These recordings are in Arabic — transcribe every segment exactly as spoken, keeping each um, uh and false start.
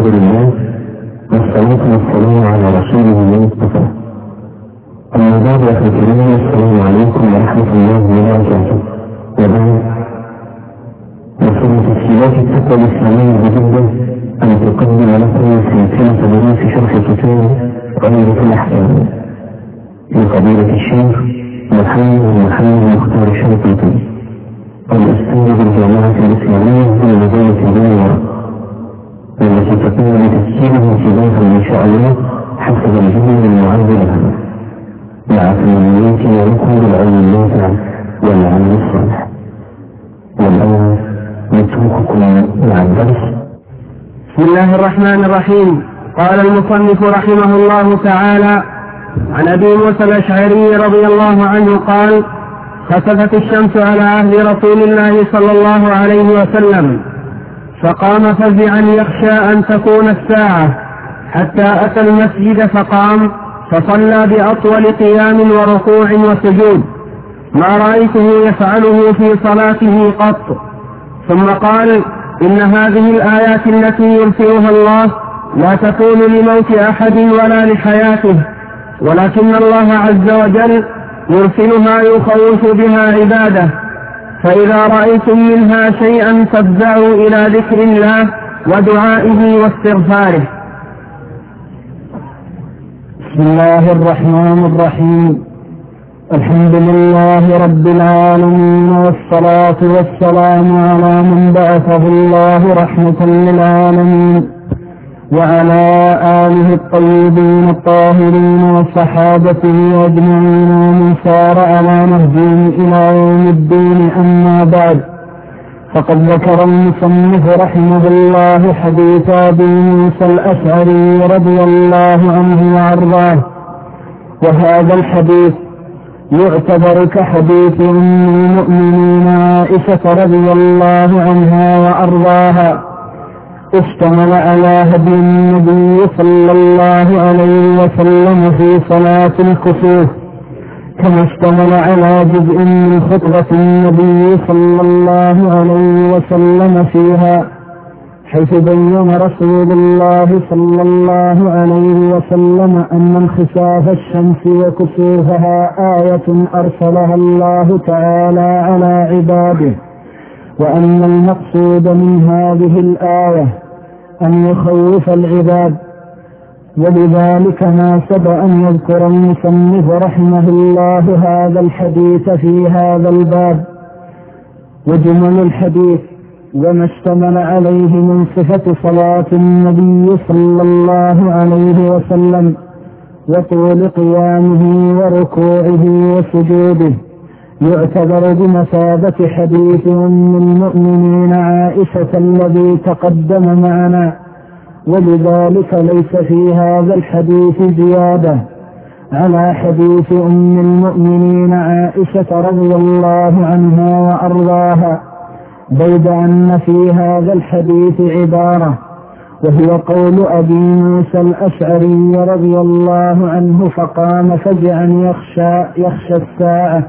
لله والصلاة والسلام على رسوله المصطفى. أما بعد يا أخي الكريم، السلام عليكم ورحمة الله وبركاته. وبعد، وفي تسجيلات التقوى الإسلامية بجدة أن تقدم لكم سلسلة دروس شرح كتاب غيرة الأحكام لفضيلة الشيخ محمد محمد مختار شنقيطي، الأستاذ بالجامعة الإسلامية في مدينة دمياط، والتي تكون لتسجيله انتباها إن شاء الله حسب الجهد المعد لها، مع تمنياتنا لكم بالعلم النافع والعمل الصالح. والآن نترككم مع الدرس. بسم الله الرحمن الرحيم. قال المصنف رحمه الله تعالى: عن أبي موسى الأشعري رضي الله عنه قال: خسفت الشمس على عهد رسول الله صلى الله عليه وسلم، فقام فزعا يخشى أن تكون الساعة، حتى أتى المسجد فقام فصلى بأطول قيام وركوع وسجود ما رأيته يفعله في صلاته قط، ثم قال: إن هذه الآيات التي يرسلها الله لا تكون لموت أحد ولا لحياته، ولكن الله عز وجل يرسلها يخوف بها عباده، فإذا رأيتم منها شيئا فافزعوا إلى ذكر الله ودعائه واستغفاره. بسم الله الرحمن الرحيم. الحمد لله رب العالمين، والصلاة والسلام على من بعثه الله رحمة للعالمين، وعلى آله الطيبين الطاهرين وصحابته أجمعين ومن سار على نهجهم إلى يوم الدين. أما بعد، فقد ذكر المصنف رحمه الله حديث أبي موسى الأشعري رضي الله عنه وأرضاه، وهذا الحديث يعتبر كحديث أم المؤمنين عائشة رضي الله عنها وأرضاها، اشتمل على هدي النبي صلى الله عليه وسلم في صلاة الكسوف، كما اشتمل على جزء من خطبة النبي صلى الله عليه وسلم فيها، حيث بين رسول الله صلى الله عليه وسلم أن انخساف الشمس وكسوفها آية أرسلها الله تعالى على عباده، وأن المقصود من هذه الآية أن يخوف العباد. ولذلك ناسب أن يذكر المصنف رحمه الله هذا الحديث في هذا الباب. وجمل الحديث وما اشتمل عليه من صفة صلاة النبي صلى الله عليه وسلم وطول قيامه وركوعه وسجوده يعتبر بمثابة حديث أم المؤمنين عائشة الذي تقدم معنا، ولذلك ليس في هذا الحديث زيادة على حديث أم المؤمنين عائشة رضي الله عنها وأرضاها، بيد أن في هذا الحديث عبارة، وهو قول أبي موسى الأشعري رضي الله عنه: فقام فزعا يخشى, يخشى الساعة.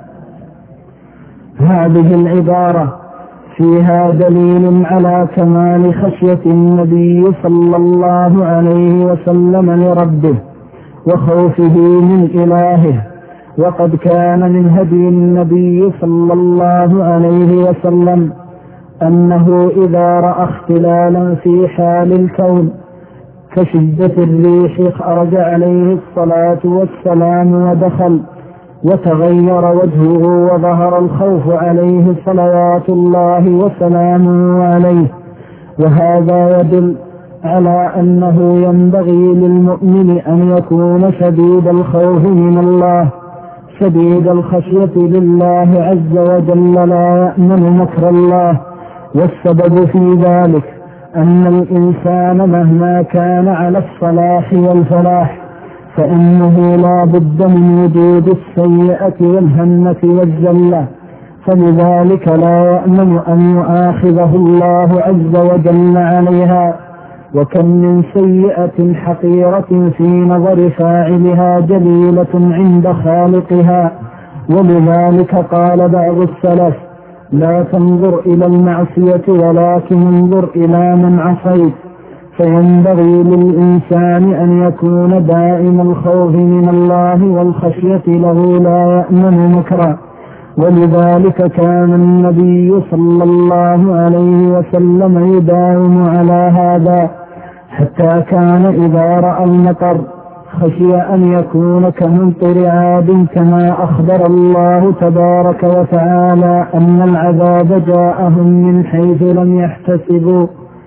هذه العبارة فيها دليل على كمال خشية النبي صلى الله عليه وسلم لربه وخوفه من إلهه، وقد كان من هدي النبي صلى الله عليه وسلم أنه إذا رأى اختلالا في حال الكون كشدة الريح خرج عليه الصلاة والسلام ودخل، وتغير وجهه وظهر الخوف عليه صلوات الله وسلامه عليه. وهذا يدل على أنه ينبغي للمؤمن أن يكون شديد الخوف من الله شديد الخشية لله عز وجل، لا يأمن مكر الله. والسبب في ذلك أن الإنسان مهما كان على الصلاح والفلاح فإنه لا بد من وجود السيئة والهمة والزلة، فلذلك لا يأمن أن يؤاخذه الله عز وجل عليها. وكم من سيئة حقيرة في نظر فاعلها جليلة عند خالقها. ولذلك قال بعض السلف: لا تنظر إلى المعصية ولكن انظر إلى من عصيت، فينبغي للإنسان أن يكون دائم الخوف من الله والخشية له لا يأمن مكرا. ولذلك كان النبي صلى الله عليه وسلم يداوم على هذا، حتى كان إذا رأى المطر خشي أن يكون كممطر عاد، كما أخبر الله تبارك وتعالى أن العذاب جاءهم من حيث لم يحتسبوا.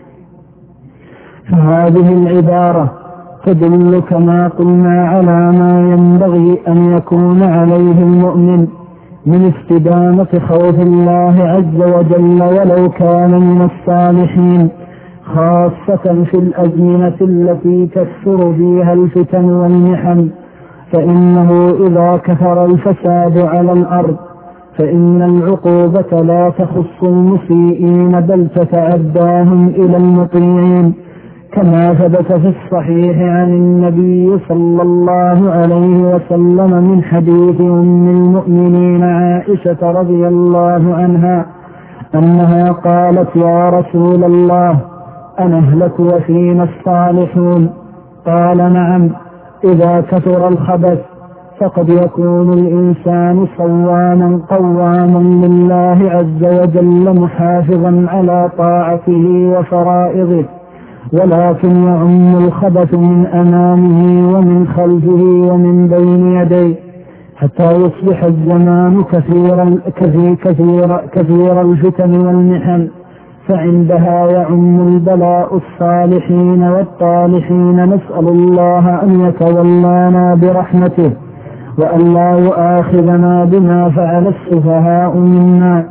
فهذه العبارة تدل كما قلنا على ما ينبغي أن يكون عليه المؤمن من استدامة خوف الله عز وجل ولو كان من الصالحين، خاصة في الأزمنة التي تكثر فيها الفتن والمحن، فإنه إذا كثر الفساد على الأرض فإن العقوبة لا تخص المسيئين بل تتعداهم إلى المطيعين، كما ثبت في الصحيح عن النبي صلى الله عليه وسلم من حديث أم المؤمنين عائشة رضي الله عنها أنها قالت: يا رسول الله، أنهلك وفينا الصالحون؟ قال: نعم، إذا كثر الخبث فقد يكون الإنسان صواما قواما لله عز وجل محافظا على طاعته وفرائضه، ولكن يعم الخبث من أمامه ومن خلفه ومن بين يديه، حتى يصبح الزمان كثير, كثير, كثير, كثير الفتن والمحن، فعندها يعم البلاء الصالحين والطالحين. نسأل الله أن يتولانا برحمته وأن لا يؤاخذنا بما فعل السفهاء منا.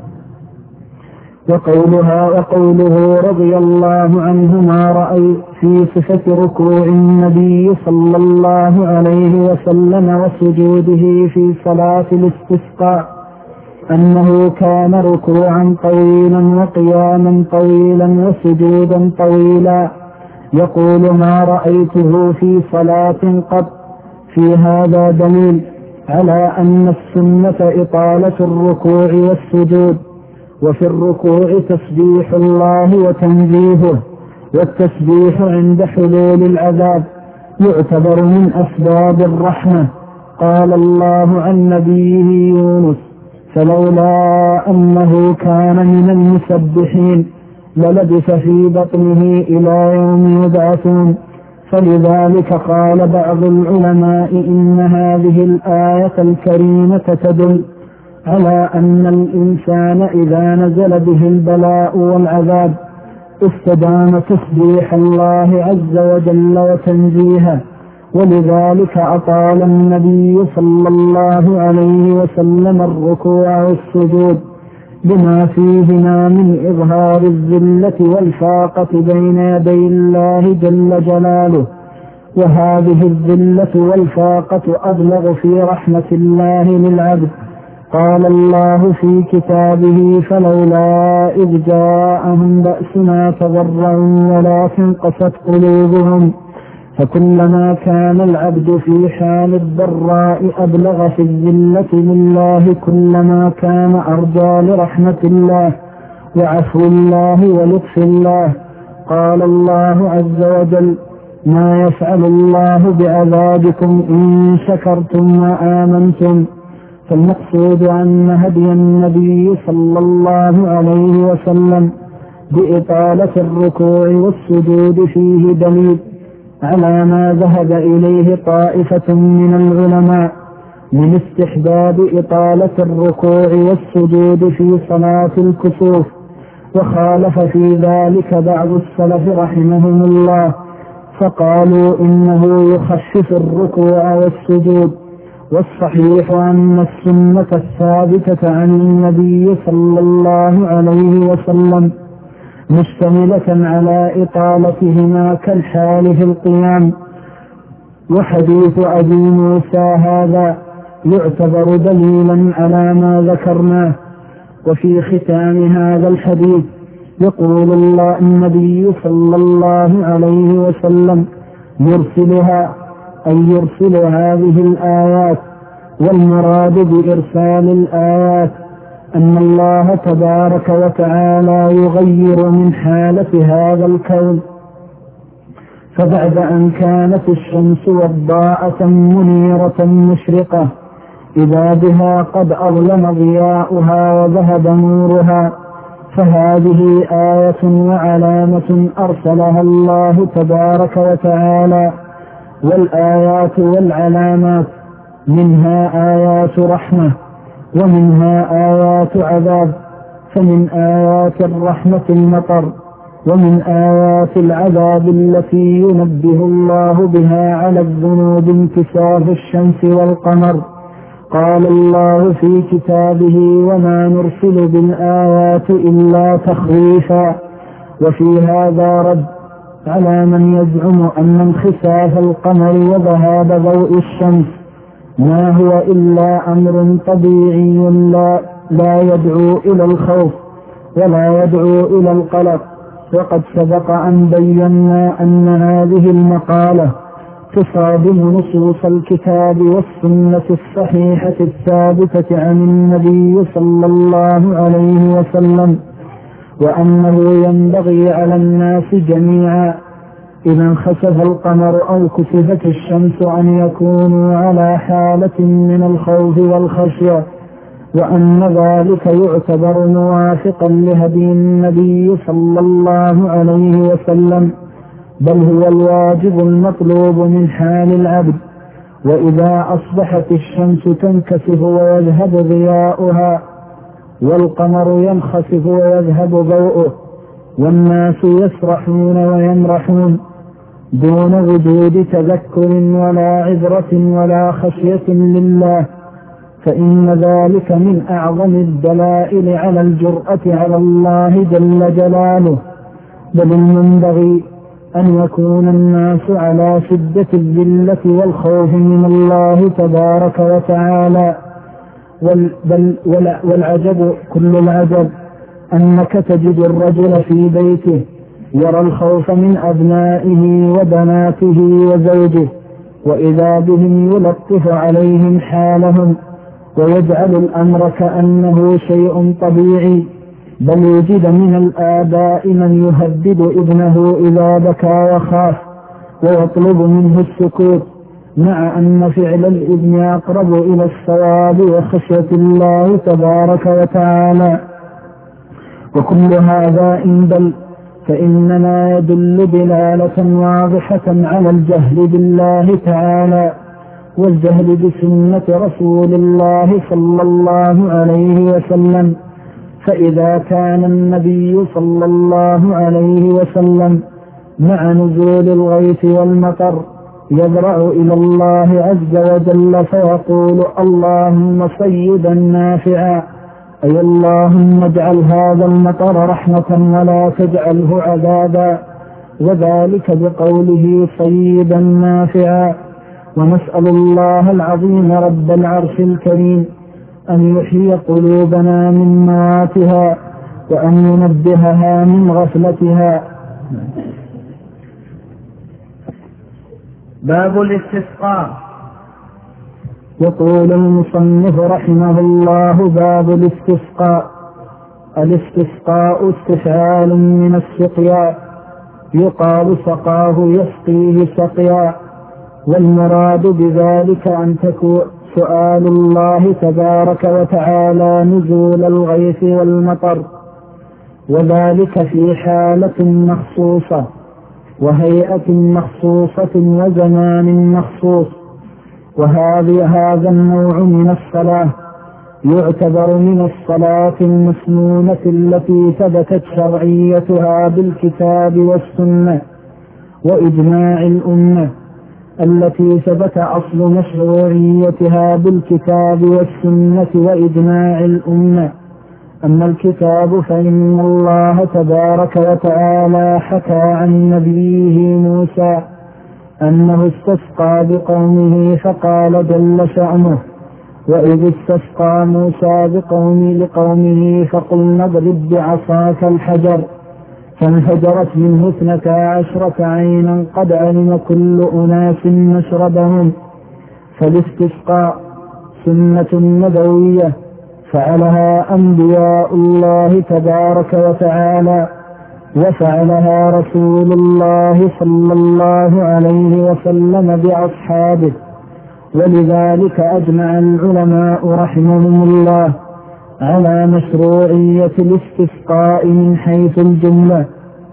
وقولها وقوله رضي الله عنه: ما رأيت في صفة ركوع النبي صلى الله عليه وسلم وسجوده في صلاة الاستسقاء أنه كان ركوعا طويلا وقياما طويلا وسجودا طويلا. يقول: ما رأيته في صلاة قط. في هذا دليل على أن السنة إطالة الركوع والسجود، وفي الركوع تسبيح الله وتنزيهه، والتسبيح عند حلول العذاب يعتبر من أسباب الرحمة. قال الله عن نبيه يونس: فلولا أنه كان من المسبحين للبث في بطنه إلى يوم يبعثون. فلذلك قال بعض العلماء إن هذه الآية الكريمة تدل على أن الإنسان إذا نزل به البلاء والعذاب استدام تسبيح الله عز وجل وتنزيهه، ولذلك أطال النبي صلى الله عليه وسلم الركوع والسجود بما فيهما من إظهار الذلة والفاقة بين يدي الله جل جلاله. وهذه الذلة والفاقة أبلغ في رحمة الله للعبد. قال الله في كتابه: فلولا إذ جاءهم بأسنا تضرعوا ولكن قست قلوبهم. فكلما كان العبد في حال الضراء أبلغ في الذلة لله كلما كان أرجى لرحمة الله وعفو الله ولطف الله. قال الله عز وجل: ما يفعل الله بعذابكم إن شكرتم وآمنتم. فالمقصود أن هدي النبي صلى الله عليه وسلم بإطالة الركوع والسجود فيه دليل على ما ذهب إليه طائفة من العلماء من استحباب إطالة الركوع والسجود في صلاة الكسوف، وخالف في ذلك بعض السلف رحمهم الله فقالوا إنه يخفف الركوع والسجود. والصحيح أن السنة الثابتة عن النبي صلى الله عليه وسلم مشتملة على إطالتهما كالحال في القيام. وحديث أبي موسى هذا يعتبر دليلا على ما ذكرناه. وفي ختام هذا الحديث يقول الله النبي صلى الله عليه وسلم: يرسلها أي يرسل هذه الآيات. والمراد بإرسال الآيات أن الله تبارك وتعالى يغير من حالة هذا الكون فبعد أن كانت الشمس وضاءة منيرة مشرقة إذا بها قد أظلم ضياؤها وذهب نورها، فهذه آية وعلامة أرسلها الله تبارك وتعالى. والآيات والعلامات منها آيات رحمة ومنها آيات عذاب، فمن آيات الرحمة المطر، ومن آيات العذاب التي ينبه الله بها على الذنوب انكساف الشمس والقمر. قال الله في كتابه: وما نرسل بالآيات إلا تخويفا. وفي هذا رد على من يزعم أن انخساف القمر وذهاب ضوء الشمس ما هو إلا أمر طبيعي لا, لا يدعو إلى الخوف ولا يدعو إلى القلق. وقد سبق أن بينا أن هذه المقالة تصادم نصوص الكتاب والسنة الصحيحة الثابتة عن النبي صلى الله عليه وسلم، وأنه ينبغي على الناس جميعا إذا انخسف القمر أو كسفت الشمس أن يكونوا على حالة من الخوف والخشية، وأن ذلك يعتبر موافقا لهدي النبي صلى الله عليه وسلم، بل هو الواجب المطلوب من حال العبد. وإذا أصبحت الشمس تنكسف ويذهب ضياؤها والقمر ينخسف ويذهب ضوءه والناس يسرحون ويمرحون دون وجود تذكر ولا عبرة ولا خشية لله، فإن ذلك من أعظم الدلائل على الجرأة على الله جل جلاله. بل المنبغي أن يكون الناس على شدة الذلة والخوف من الله تبارك وتعالى. بل والعجب كل العجب أنك تجد الرجل في بيته يرى الخوف من أبنائه وبناته وزوجه، وإذا بهم يلطف عليهم حالهم ويجعل الأمر كأنه شيء طبيعي. بل يوجد من الآباء من يهدد ابنه إذا بكى وخاف ويطلب منه السكوت، مع أن فعل الابن أقرب إلى الصواب وخشية الله تبارك وتعالى. وكل هذا إن بل فإنما يدل دلالة واضحة على الجهل بالله تعالى والجهل بسنة رسول الله صلى الله عليه وسلم. فإذا كان النبي صلى الله عليه وسلم مع نزول الغيث والمطر يضرع إلى الله عز وجل فيقول: اللهم صيدا نافعا، أي اللهم اجعل هذا المطر رحمة ولا تجعله عذابا، وذلك بقوله صيدا نافعا. ونسأل الله العظيم رب العرش الكريم أن يحيي قلوبنا من مواتها وأن ينبهها من غفلتها. باب الاستسقاء. يقول المصنف رحمه الله: باب الاستسقاء. الاستسقاء استفعال من السقيا، يقال سقاه يسقيه سقيا، والمراد بذلك أن تكون سؤال الله تبارك وتعالى نزول الغيث والمطر، وذلك في حالة مخصوصة وهيئة مخصوصة وزمان مخصوص. وهذا هذا النوع من الصلاة يعتبر من الصلاة المسنونة التي ثبتت شرعيتها بالكتاب والسنة وإجماع الأمة، التي ثبت أصل مشروعيتها بالكتاب والسنة وإجماع الأمة. أما الكتاب فإن الله تبارك وتعالى حكى عن نبيه موسى أنه استسقى بقومه فقال جل شأنه: وإذ استسقى موسى بقومه لقومه فقلنا اضرب بعصاك الحجر فانفجرت منه اثنتا عشرة عينا قد علم كل أناس مشربهم. فالاستسقاء سنة نبوية فعلها أنبياء الله تبارك وتعالى، وفعلها رسول الله صلى الله عليه وسلم بأصحابه. ولذلك أجمع العلماء رحمهم الله على مشروعية الاستسقاء من حيث الجملة.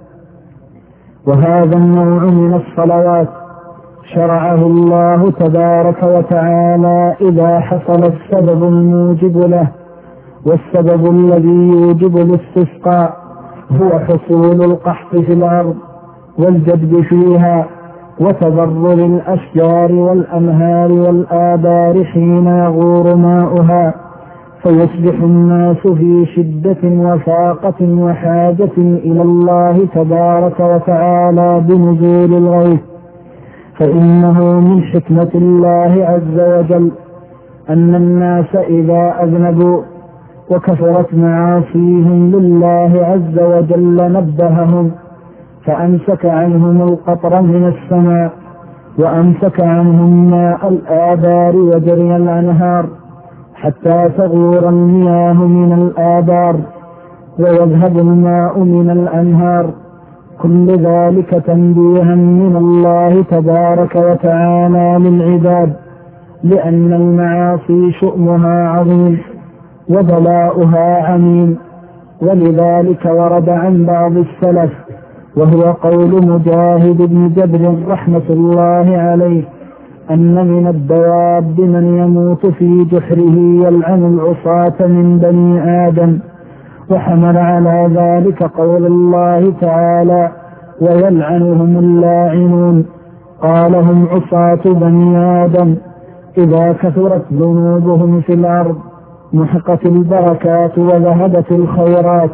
وهذا النوع من الصلوات شرعه الله تبارك وتعالى إذا حصل السبب الموجب له، والسبب الذي يوجب الاستسقاء هو حصول القحط في الأرض والجدب فيها وتضرر الأشجار والأنهار والآبار حين يغور ماؤها، فيصبح الناس في شدة وفاقة وحاجة إلى الله تبارك وتعالى بنزول الغيث. فإنه من حكمة الله عز وجل أن الناس إذا أذنبوا وكثرت معاصيهم لله عز وجل نبههم، فأمسك عنهم القطر من السماء، وأمسك عنهم ماء الآبار وجري الأنهار حتى تغور المياه من الآبار ويذهب الماء من الأنهار، كل ذلك تنبيها من الله تبارك وتعالى للعباد، لأن المعاصي شؤمها عظيم وبلاؤها عميم. ولذلك ورد عن بعض السلف وهو قول مجاهد بن جبر رحمة الله عليه أن من الدواب من يموت في جحره يلعن العصاة من بني آدم، وحمل على ذلك قول الله تعالى ويلعنهم اللاعنون، قال هم عصاة بني آدم إذا كثرت ذنوبهم في الأرض محقت البركات وذهبت الخيرات،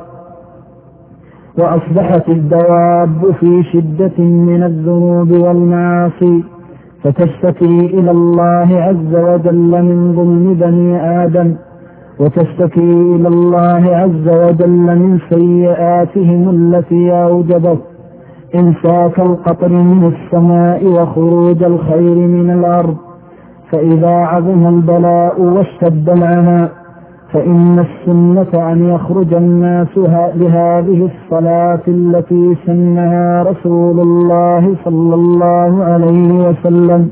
وأصبحت الدواب في شدة من الذنوب والمعاصي فتشتكي إلى الله عز وجل من ظلم بني آدم، وتشتكي إلى الله عز وجل من سيئاتهم التي أوجبت إمساك القطر من السماء وخروج الخير من الأرض. فإذا عظم البلاء واشتد العناء فإن السنة أن يخرج الناس لهذه الصلاة التي سنها رسول الله صلى الله عليه وسلم.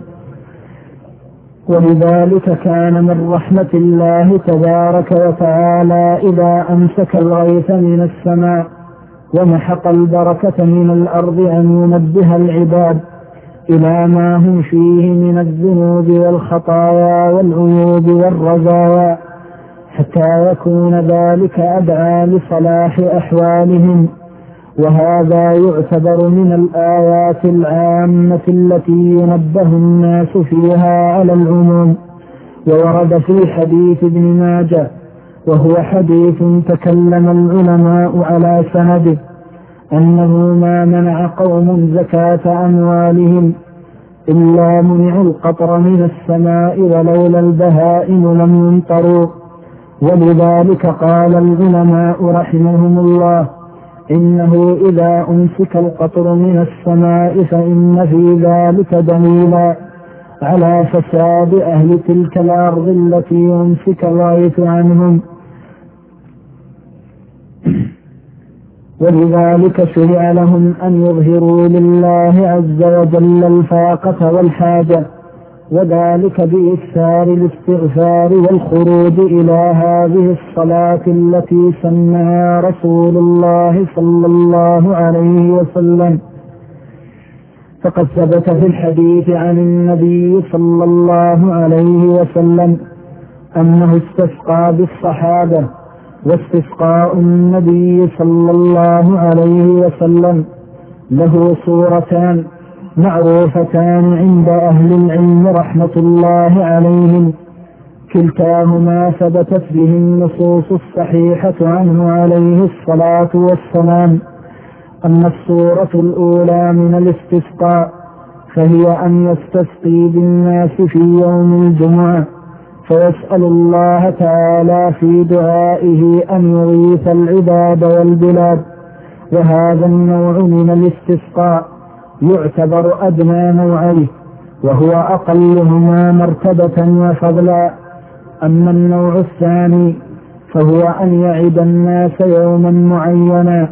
ولذلك كان من رحمة الله تبارك وتعالى إذا أمسك الغيث من السماء ومحق البركة من الأرض أن ينبه العباد إلى ما هم فيه من الذنوب والخطايا والعيوب والرزايا، حتى يكون ذلك أدعى لصلاح أحوالهم. وهذا يعتبر من الآيات العامة التي ينبه الناس فيها على العموم. وورد في حديث ابن ماجه وهو حديث تكلم العلماء على سنده أنه ما منع قوم زكاة أموالهم إلا منعوا القطر من السماء ولولا البهائم لم يمطروا. ولذلك قال العلماء رحمهم الله إنه إذا أمسك القطر من السماء فإن في ذلك دليلا على فساد أهل تلك الأرض التي يمسك الغيث عنهم. ولذلك شرع لهم أن يظهروا لله عز وجل الفاقة والحاجة، وذلك بإكثار الاستغفار والخروج إلى هذه الصلاة التي سنها رسول الله صلى الله عليه وسلم. فقد ثبت في الحديث عن النبي صلى الله عليه وسلم أنه استسقى بالصحابة، واستسقاء النبي صلى الله عليه وسلم له صورتان معروفتان عند أهل العلم رحمة الله عليهم، كلتاهما ثبتت به النصوص الصحيحة عنه عليه الصلاة والسلام. أما الصورة الأولى من الاستسقاء فهي أن يستسقي بالناس في يوم الجمعة فيسأل الله تعالى في دعائه أن يغيث العباد والبلاد. وهذا النوع من الاستسقاء يعتبر أدنى نوعيه وهو أقلهما مرتبة وفضلا. أما النوع الثاني فهو أن يعد الناس يوما معينا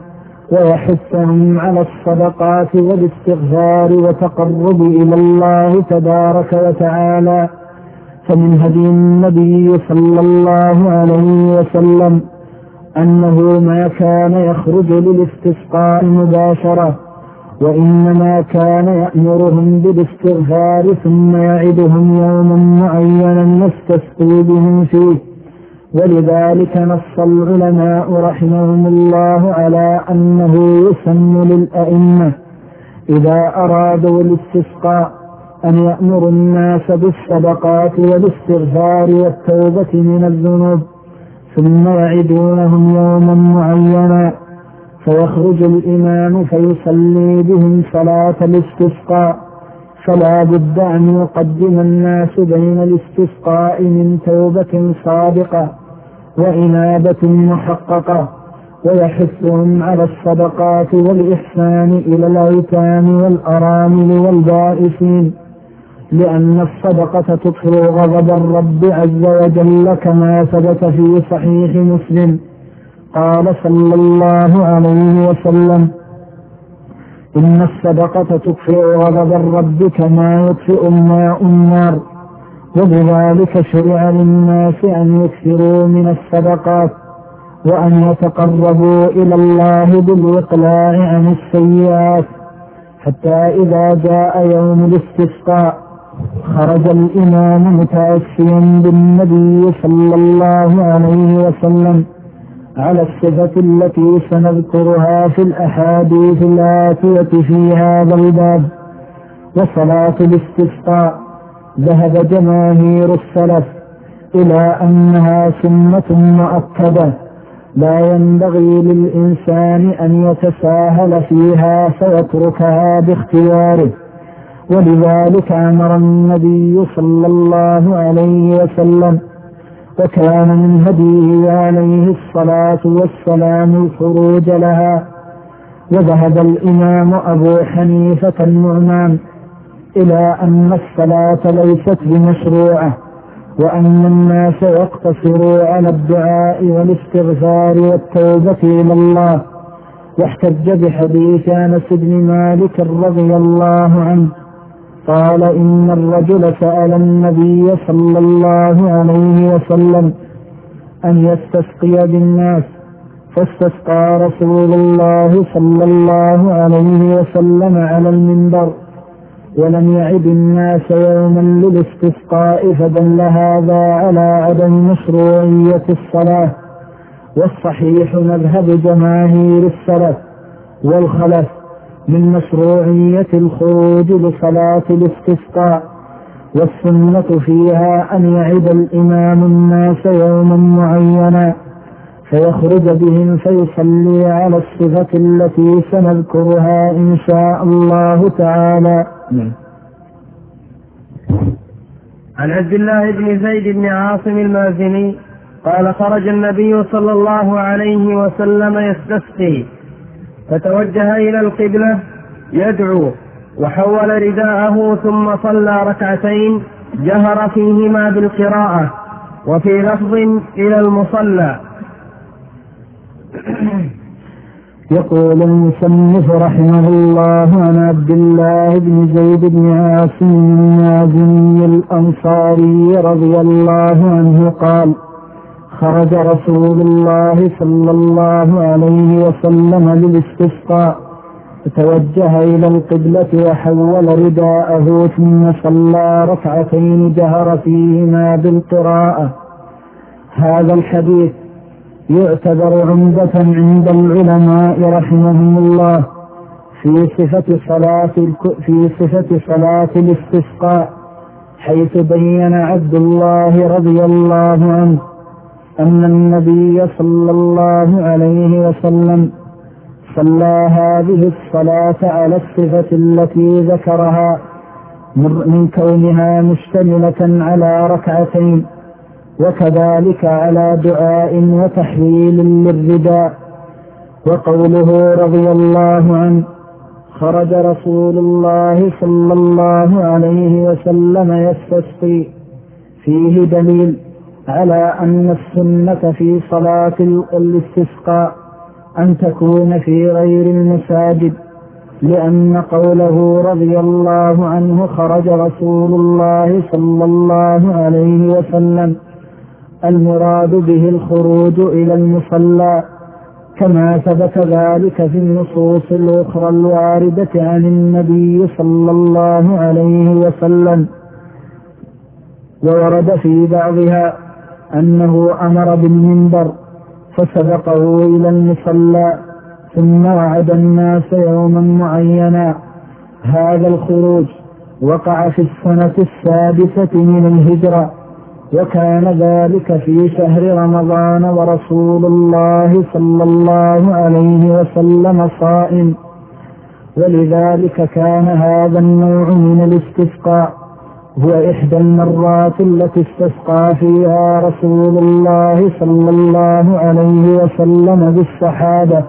ويحثهم على الصدقات والاستغفار وتقرب إلى الله تبارك وتعالى. فمن هدي النبي صلى الله عليه وسلم أنه ما كان يخرج للاستسقاء مباشرة، وإنما كان يأمرهم بالاستغفار ثم يعدهم يوما معينا يستسقي بهم فيه. ولذلك نص العلماء رحمهم الله على أنه يسن للأئمة إذا أرادوا الاستسقاء أن يأمروا الناس بالصدقات والاستغفار والتوبة من الذنوب، ثم يعدونهم يوما معينا، فيخرج الإمام فيصلي بهم صلاة الاستسقاء. فلا بد أن يقدم الناس بين الاستسقاء من توبة صادقة وإنابة محققة، ويحثهم على الصدقات والإحسان إلى الأيتام والأرامل والبائسين، لأن الصدقة تطفئ غضب الرب عز وجل كما ثبت في صحيح مسلم. قال صلى الله عليه وسلم: إن الصدقة تطفئ غضب الرب كما يطفئ الماء النار. وبذلك شرع للناس أن يكثروا من الصدقات وأن يتقربوا إلى الله بالإقلاع عن السيئات، حتى إذا جاء يوم الاستسقاء خرج الإمام متأسيا بالنبي صلى الله عليه وسلم على الصفة التي سنذكرها في الأحاديث الآتية في هذا الباب. وصلاة الاستسقاء ذهب جماهير السلف إلى أنها سنة مؤكدة لا ينبغي للإنسان أن يتساهل فيها فيتركها باختياره. ولذلك أمر النبي صلى الله عليه وسلم، وكان من هديه عليه الصلاة والسلام الخروج لها. وذهب الإمام أبو حنيفة النعمان إلى أن الصلاة ليست بمشروعة، وأن الناس يقتصروا على الدعاء والاستغفار والتوبة إلى الله. واحتج بحديث أنس بن مالك رضي الله عنه قال: إن الرجل سأل النبي صلى الله عليه وسلم أن يستسقي بالناس، فاستسقى رسول الله صلى الله عليه وسلم على المنبر، ولم يعد الناس يوما للاستسقاء، فدل هذا على عدم مشروعية الصلاة. والصحيح مذهب جماهير السلف والخلف من مشروعية الخروج لصلاة الاستسقاء، والسنة فيها أن يعد الإمام الناس يوما معينا فيخرج بهم فيصلي على الصفة التي سنذكرها إن شاء الله تعالى. عن عبد الله بن زيد بن عاصم المازني قال: خرج النبي صلى الله عليه وسلم يستسقي، فتوجه إلى القبلة يدعو، وحول رداءه ثم صلى ركعتين جهر فيهما بالقراءة، وفي لفظ إلى المصلى. يقول المصنف رحمه الله عن عبد الله بن زيد بن عاصم المازني الأنصاري رضي الله عنه قال: خرج رسول الله صلى الله عليه وسلم للاستسقاء، فتوجه إلى القبلة وحول رداءه ثم صلى ركعتين جهر فيهما بالقراءة. هذا الحديث يعتبر عمدة عند العلماء رحمهم الله في صفة صلاة في صفة صلاة الاستسقاء، حيث بين عبد الله رضي الله عنه أن النبي صلى الله عليه وسلم صلى هذه الصلاة على الصفة التي ذكرها من كونها مشتملة على ركعتين، وكذلك على دعاء وتحويل للرداء. وقوله رضي الله عنه: خرج رسول الله صلى الله عليه وسلم يستسقي، فيه دليل على أن السنة في صلاة الاستسقاء أن تكون في غير المساجد، لأن قوله رضي الله عنه خرج رسول الله صلى الله عليه وسلم المراد به الخروج إلى المصلى، كما ثبت ذلك في النصوص الأخرى الواردة عن النبي صلى الله عليه وسلم. وورد في بعضها أنه أمر بالمنبر فسبقه إلى المصلى ثم وعد الناس يوما معينا. هذا الخروج وقع في السنة السادسة من الهجرة، وكان ذلك في شهر رمضان ورسول الله صلى الله عليه وسلم صائم، ولذلك كان هذا النوع من الاستسقاء هو إحدى المرات التي استسقى فيها رسول الله صلى الله عليه وسلم بالصحابة.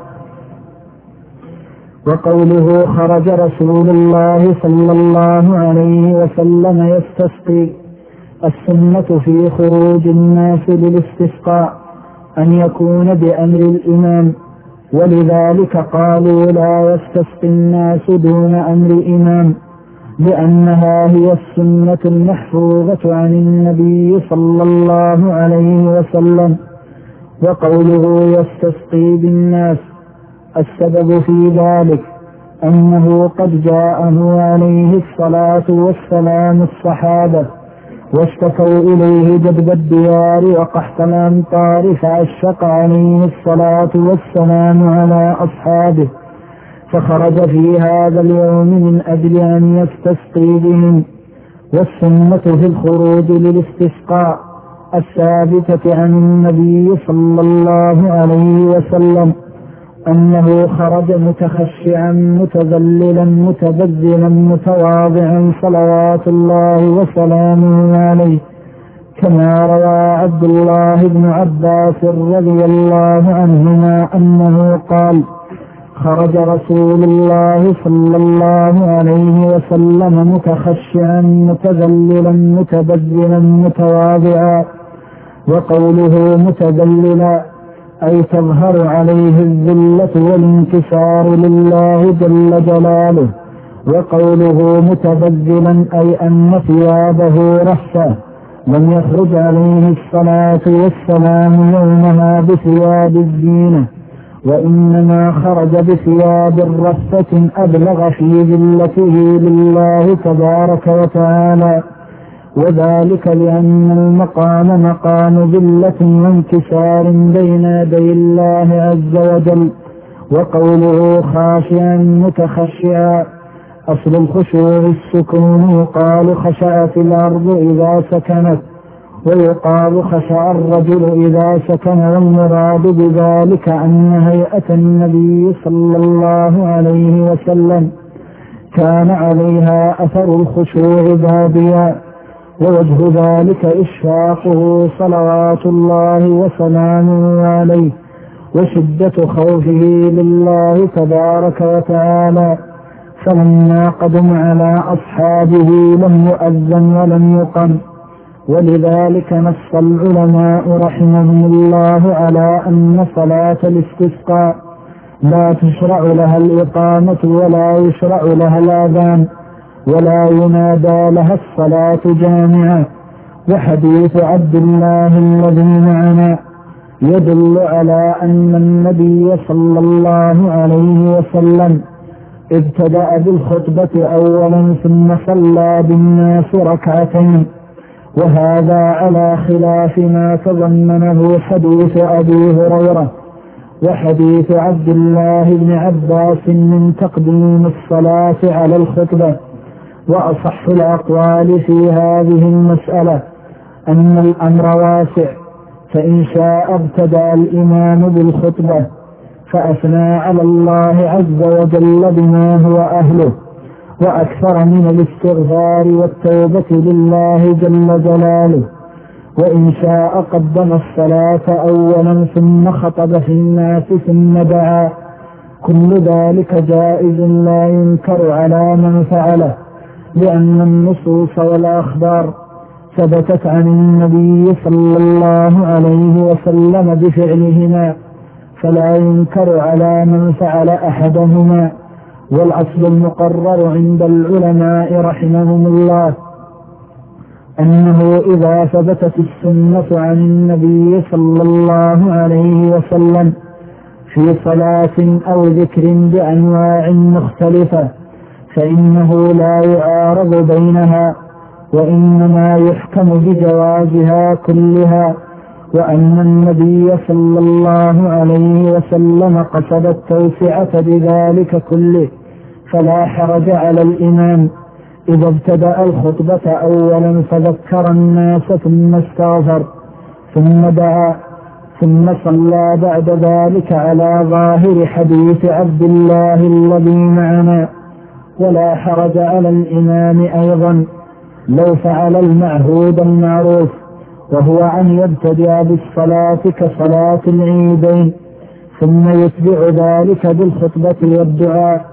وقوله خرج رسول الله صلى الله عليه وسلم يستسقي، السنة في خروج الناس للاستسقاء أن يكون بأمر الإمام، ولذلك قالوا لا يستسقي الناس دون أمر إمام، لأنها هي السنة المحفوظة عن النبي صلى الله عليه وسلم. وقوله يستسقي بالناس، السبب في ذلك أنه قد جاءه عليه الصلاة والسلام الصحابة واشتكوا إليه جدب الديار وقحط الأمطار، فأشفق عليه الصلاة والسلام على أصحابه فخرج في هذا اليوم من أجل أن يستسقي بهم. والسنة في الخروج للاستسقاء الثابتة عن النبي صلى الله عليه وسلم أنه خرج متخشعا متذللا متبذلا متواضعا صلوات الله وسلامه عليه، كما روى عبد الله بن عباس رضي الله عنهما أنه قال خرج رسول الله صلى الله عليه وسلم متخشعا متذللا متبذلا متواضعا. وقوله متذللا أي تظهر عليه الذلة والانكسار لله جل جلاله. وقوله متبذلا أي أن ثيابه رحة، لم يخرج عليه الصلاة والسلام يومها بثياب الزينة، وإنما خرج بثياب رفة أبلغ في ذلته لله تبارك وتعالى، وذلك لأن المقام مقام ذلة وانكسار بين يدي الله عز وجل. وقوله خاشعا متخشعا، أصل الخشوع السكون، يقال خشعت الأرض إذا سكنت، ويقال خشع الرجل إذا سكن، والمراد بذلك أن هيئة النبي صلى الله عليه وسلم كان عليها أثر الخشوع باديا، ووجه ذلك إشفاقه صلوات الله وسلامه عليه وشدة خوفه لله تبارك وتعالى. فلما قدم على أصحابه لم يؤذن ولم يقم، ولذلك نص العلماء رحمهم الله على أن صلاة الاستسقاء لا تشرع لها الإقامة ولا يشرع لها الأذان ولا ينادى لها الصلاة جامعة. وحديث عبد الله الذي معنا يدل على أن النبي صلى الله عليه وسلم ابتدأ بالخطبة أولا ثم صلى بالناس ركعتين، وهذا على خلاف ما تضمنه حديث أبي هريرة وحديث عبد الله بن عباس من تقديم الصلاة على الخطبة. وأصح الأقوال في هذه المسألة أن الأمر واسع، فإن شاء ابتدأ الإمام بالخطبة فأثنى على الله عز وجل بما هو أهله وأكثر من الاستغفار والتوبة لله جل جلاله، وإن شاء قدم الصلاة أولا ثم خطب في الناس ثم دعا. كل ذلك جائز لا ينكر على من فعله، لأن النصوص والأخبار ثبتت عن النبي صلى الله عليه وسلم بفعلهما، فلا ينكر على من فعل أحدهما. والأصل المقرر عند العلماء رحمهم الله أنه إذا ثبتت السنة عن النبي صلى الله عليه وسلم في صلاة أو ذكر بأنواع مختلفة فإنه لا يعارض بينها، وإنما يحكم بجوازها كلها، وأن النبي صلى الله عليه وسلم قصد التوسعة بذلك كله، فلا حرج على الإمام إذا ابتدأ الخطبة أولا فذكر الناس ثم استغفر ثم دعا ثم صلى بعد ذلك على ظاهر حديث عبد الله الذي معنا. ولا حرج على الإمام أيضا لو فعل المعهود المعروف، وهو أن يبتدأ بالصلاة كصلاة العيدين ثم يتبع ذلك بالخطبة والدعاء.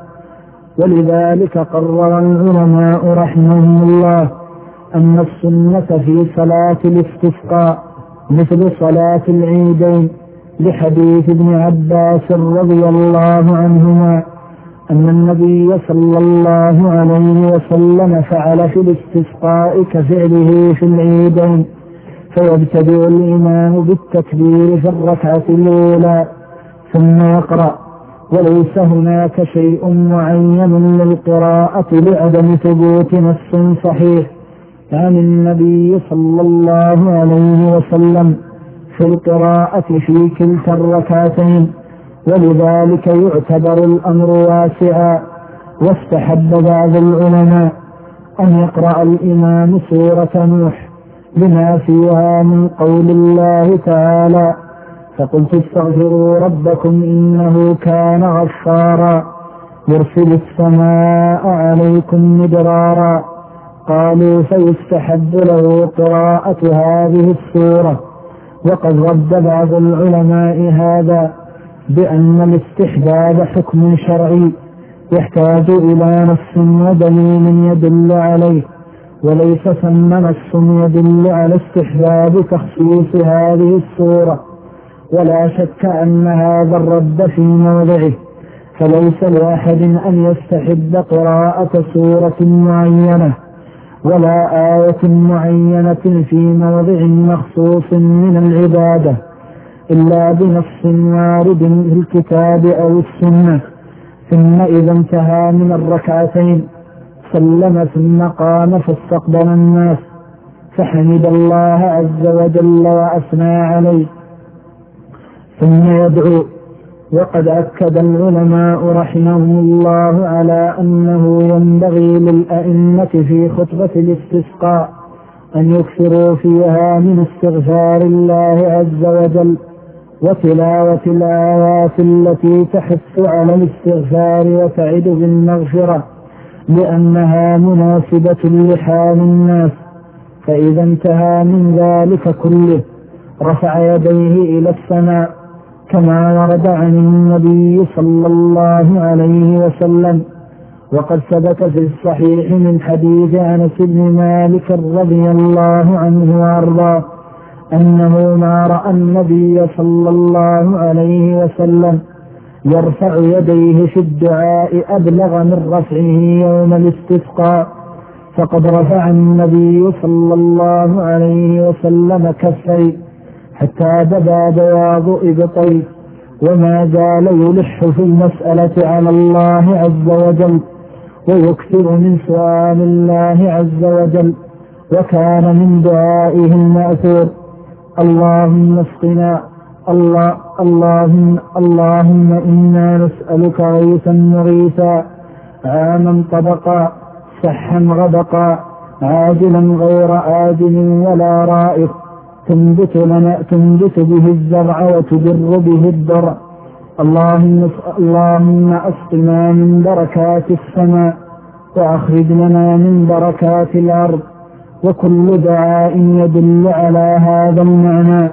ولذلك قرر العلماء رحمهم الله أن السنة في صلاة الاستسقاء مثل صلاة العيدين، لحديث ابن عباس رضي الله عنهما أن النبي صلى الله عليه وسلم فعل في الاستسقاء كفعله في العيدين، فيبتدئ الإمام بالتكبير في الركعة الأولى ثم يقرأ، وليس هناك شيء معين للقراءة لعدم ثبوت نص صحيح عن النبي صلى الله عليه وسلم في القراءة في كلتا الركعتين، ولذلك يعتبر الأمر واسعا. واستحب بعض العلماء أن يقرأ الإمام سورة نوح لما فيها من قول الله تعالى: فقلت استغفروا ربكم إنه كان غفارا يرسل السماء عليكم مدرارا. قالوا فيستحب له قراءة هذه السورة. وقد رد بعض العلماء هذا بأن الاستحباب حكم شرعي يحتاج إلى نص ودليل يدل عليه، وليس ثم نص يدل على استحباب تخصيص هذه السورة. ولا شك أن هذا الرد في موضعه، فليس لأحد أن يستحب قراءة سورة معينة ولا آية معينة في موضع مخصوص من العبادة إلا بنص وارد في الكتاب أو السنة. ثم إذا انتهى من الركعتين سلم ثم قام فاستقبل الناس فحمد الله عز وجل وأثنى عليه ثم يدعو. وقد أكد العلماء رحمهم الله على أنه ينبغي للأئمة في خطبة الاستسقاء أن يكثروا فيها من استغفار الله عز وجل وتلاوة الآيات التي تحث على الاستغفار وتعد بالمغفرة، لأنها مناسبة لحال الناس. فإذا انتهى من ذلك كله رفع يديه إلى السماء كما ورد عن النبي صلى الله عليه وسلم. وقد ثبت في الصحيح من حديث أنس بن مالك رضي الله عنه وأرضاه أنه ما رأى النبي صلى الله عليه وسلم يرفع يديه في الدعاء أبلغ من رفعه يوم الاستسقاء. فقد رفع النبي صلى الله عليه وسلم كفيه حتى بدا بياض إبطيه، وما زال يلح في المسألة على الله عز وجل ويكثر من سؤال الله عز وجل. وكان من دعائه المأثور: اللهم اسقنا الله اللهم اللهم إنا نسألك غيثا مغيثا عاما طبقا سحا غدقا عاجلا غير آجل ولا رائق تنبت لنا تنبت به الزرع وتدر به الدرع. اللهم اللهم أسقنا من بركات السماء وأخرج لنا من بركات الأرض. وكل دعاء يدل على هذا المعنى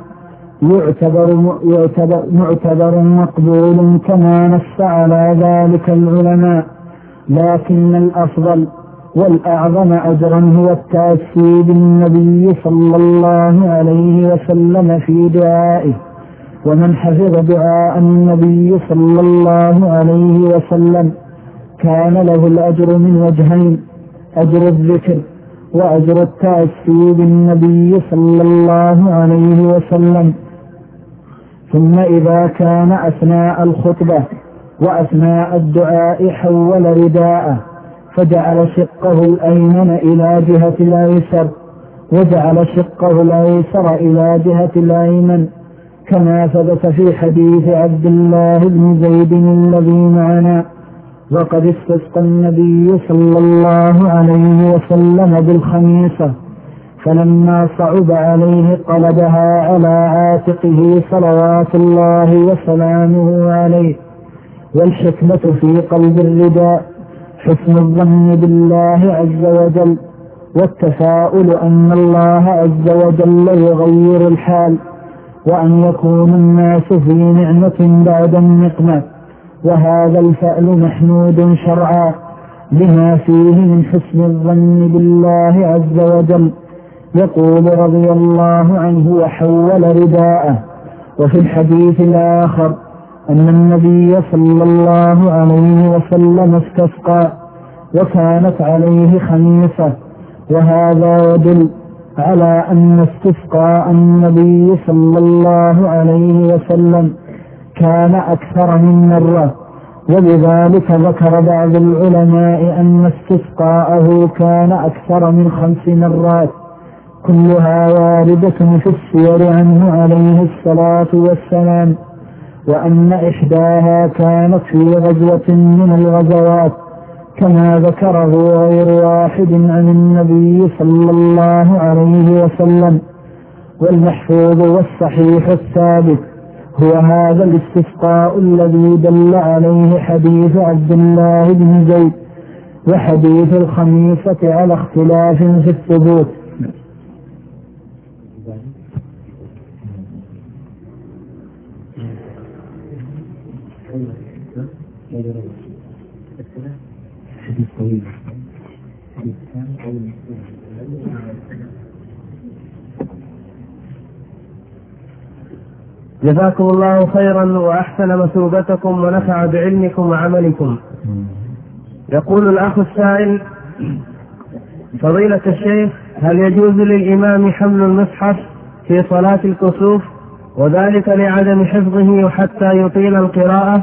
يعتبر, يعتبر معتبر مقبول كما نص على ذلك العلماء، لكن الأفضل والأعظم أجرا هو التأسي بالنبي صلى الله عليه وسلم في دعائه، ومن حفظ دعاء النبي صلى الله عليه وسلم كان له الأجر من وجهين: أجر الذكر وأجر التأسي بالنبي صلى الله عليه وسلم. ثم إذا كان أثناء الخطبة وأثناء الدعاء حول رداءه فجعل شقه الأيمن إلى جهة الأيسر وجعل شقه الأيسر إلى جهة الأيمن، كما ثبت في حديث عبد الله بن زيد الذي معنا. وقد استسقى النبي صلى الله عليه وسلم بالخميصة، فلما صعب عليه قلبها على عاتقه صلوات الله وسلامه عليه. والحكمة في قلب الرداء حسن الظن بالله عز وجل، والتفاؤل أن الله عز وجل يغير الحال، وأن يكون الناس في نعمة بعد النقمة. وهذا الفعل محمود شرعا لما فيه من حسن الظن بالله عز وجل. يقول رضي الله عنه: وحول رداءه. وفي الحديث الآخر أن النبي صلى الله عليه وسلم استسقى وكانت عليه خميصة، وهذا يدل على أن استسقاء النبي صلى الله عليه وسلم كان أكثر من مرة. ولذلك ذكر بعض العلماء أن استسقاءه كان أكثر من خمس مرات، كلها واردة في السير عنه عليه الصلاة والسلام. وأن إحداها كانت في غزوة من الغزوات، كما ذكره غير واحد عن النبي صلى الله عليه وسلم. والمحفوظ والصحيح الثابت هو هذا الاستسقاء الذي دل عليه حديث عبد الله بن زيد، وحديث الخميسة على اختلاف في الثبوت. جزاكم الله خيرا وأحسن مثوبتكم ونفع بعلمكم وعملكم. يقول الأخ السائل: فضيلة الشيخ، هل يجوز للإمام حمل المصحف في صلاة الكسوف وذلك لعدم حفظه حتى يطيل القراءة؟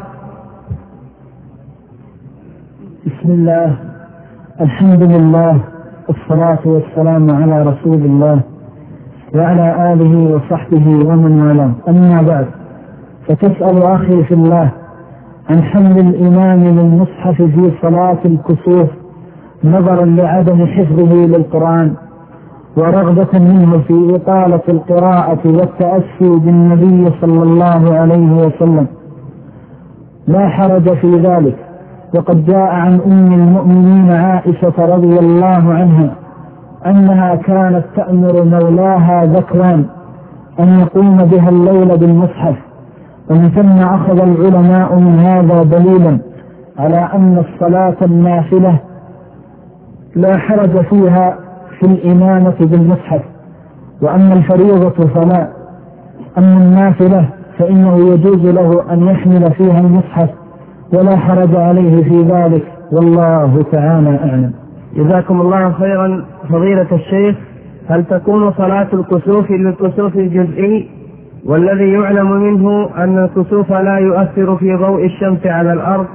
بسم الله، الحمد لله، والصلاة والسلام على رسول الله وعلى آله وصحبه ومن والاه. أما بعد، فتسأل أخي في الله عن حمل الإمام للمصحف في صلاة الكسوف نظرا لعدم حفظه للقرآن ورغبة منه في إطالة القراءة والتأسي بالنبي صلى الله عليه وسلم. لا حرج في ذلك، وقد جاء عن أم المؤمنين عائشة رضي الله عنها أنها كانت تأمر مولاها ذكوان أن يقوم بها الليل بالمصحف. ومن ثم أخذ العلماء من هذا دليلا على أن الصلاة النافلة لا حرج فيها في الإمامة بالمصحف، وأما الفريضة فلا. أما النافلة فإنه يجوز له أن يحمل فيها المصحف ولا حرج عليه في ذلك، والله تعالى أعلم. جزاكم الله خيرا. فضيلة الشيخ، هل تكون صلاة الكسوف للكسوف الجزئي والذي يعلم منه أن الكسوف لا يؤثر في ضوء الشمس على الأرض؟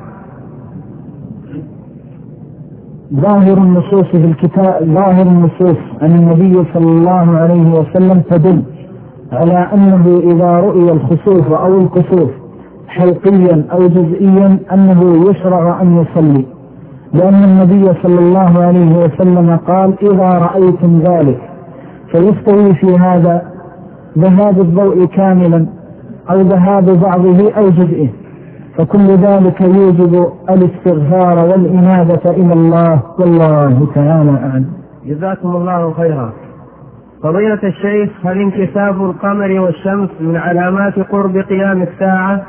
ظاهر النصوص في الكتاب، ظاهر النصوص عن النبي صلى الله عليه وسلم تدل على أنه إذا رؤي الخسوف أو الكسوف حلقيا أو جزئيا أنه يشرع أن يصلي، لأن النبي صلى الله عليه وسلم قال: إذا رأيتم ذلك. فيستوي في هذا ذهاب الضوء كاملا أو ذهاب بعضه أو جزئه، فكل ذلك يوجب الاستغفار والإنابة إلى الله، والله تعالى أعلم. جزاكم الله خيرا. فضيلة الشيخ، هل انكساف القمر والشمس من علامات قرب قيام الساعة؟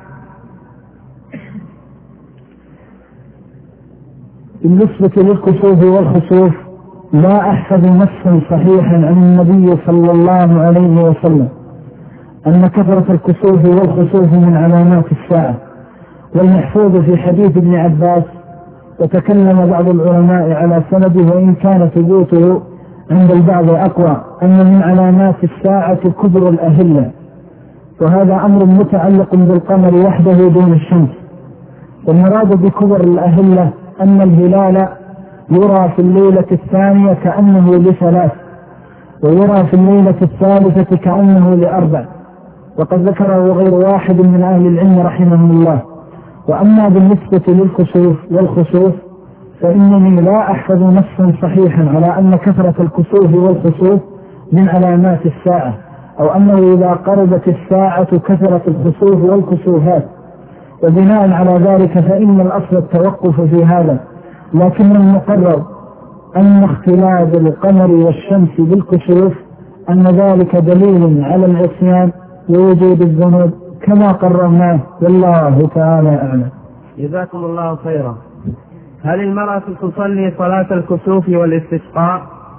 بالنسبة للكسوف والخسوف لا أحفظ نصا صحيحا عن النبي صلى الله عليه وسلم أن كثرة الكسوف والخسوف من علامات الساعة. والمحفوظ في حديث ابن عباس وتكلم بعض العلماء على سنده وإن كان ثبوته عند البعض أقوى أن من علامات الساعة كبر الأهلة، وهذا أمر متعلق بالقمر وحده دون الشمس. والمراد بكبر الأهلة أن الهلال يرى في الليلة الثانية كأنه لثلاث، ويرى في الليلة الثالثة كأنه لأربع، وقد ذكره غير واحد من أهل العلم رحمهم الله. وأما بالنسبة للكسوف والخسوف فإنني لا أحفظ نصا صحيحا على أن كثرة الكسوف والخسوف من علامات الساعة، أو أنه إذا قربت الساعة كثرة الخسوف والكسوفات، وبناء على ذلك فإن الأصل التوقف في هذا. لكن المقرر أن اختلاف القمر والشمس بالكسوف أن ذلك دليل على العصيان ووجود الذنوب كما قررناه، والله تعالى أعلم. جزاكم الله خيرا. هل المرأة تصلي صلاة الكسوف والاستسقاء؟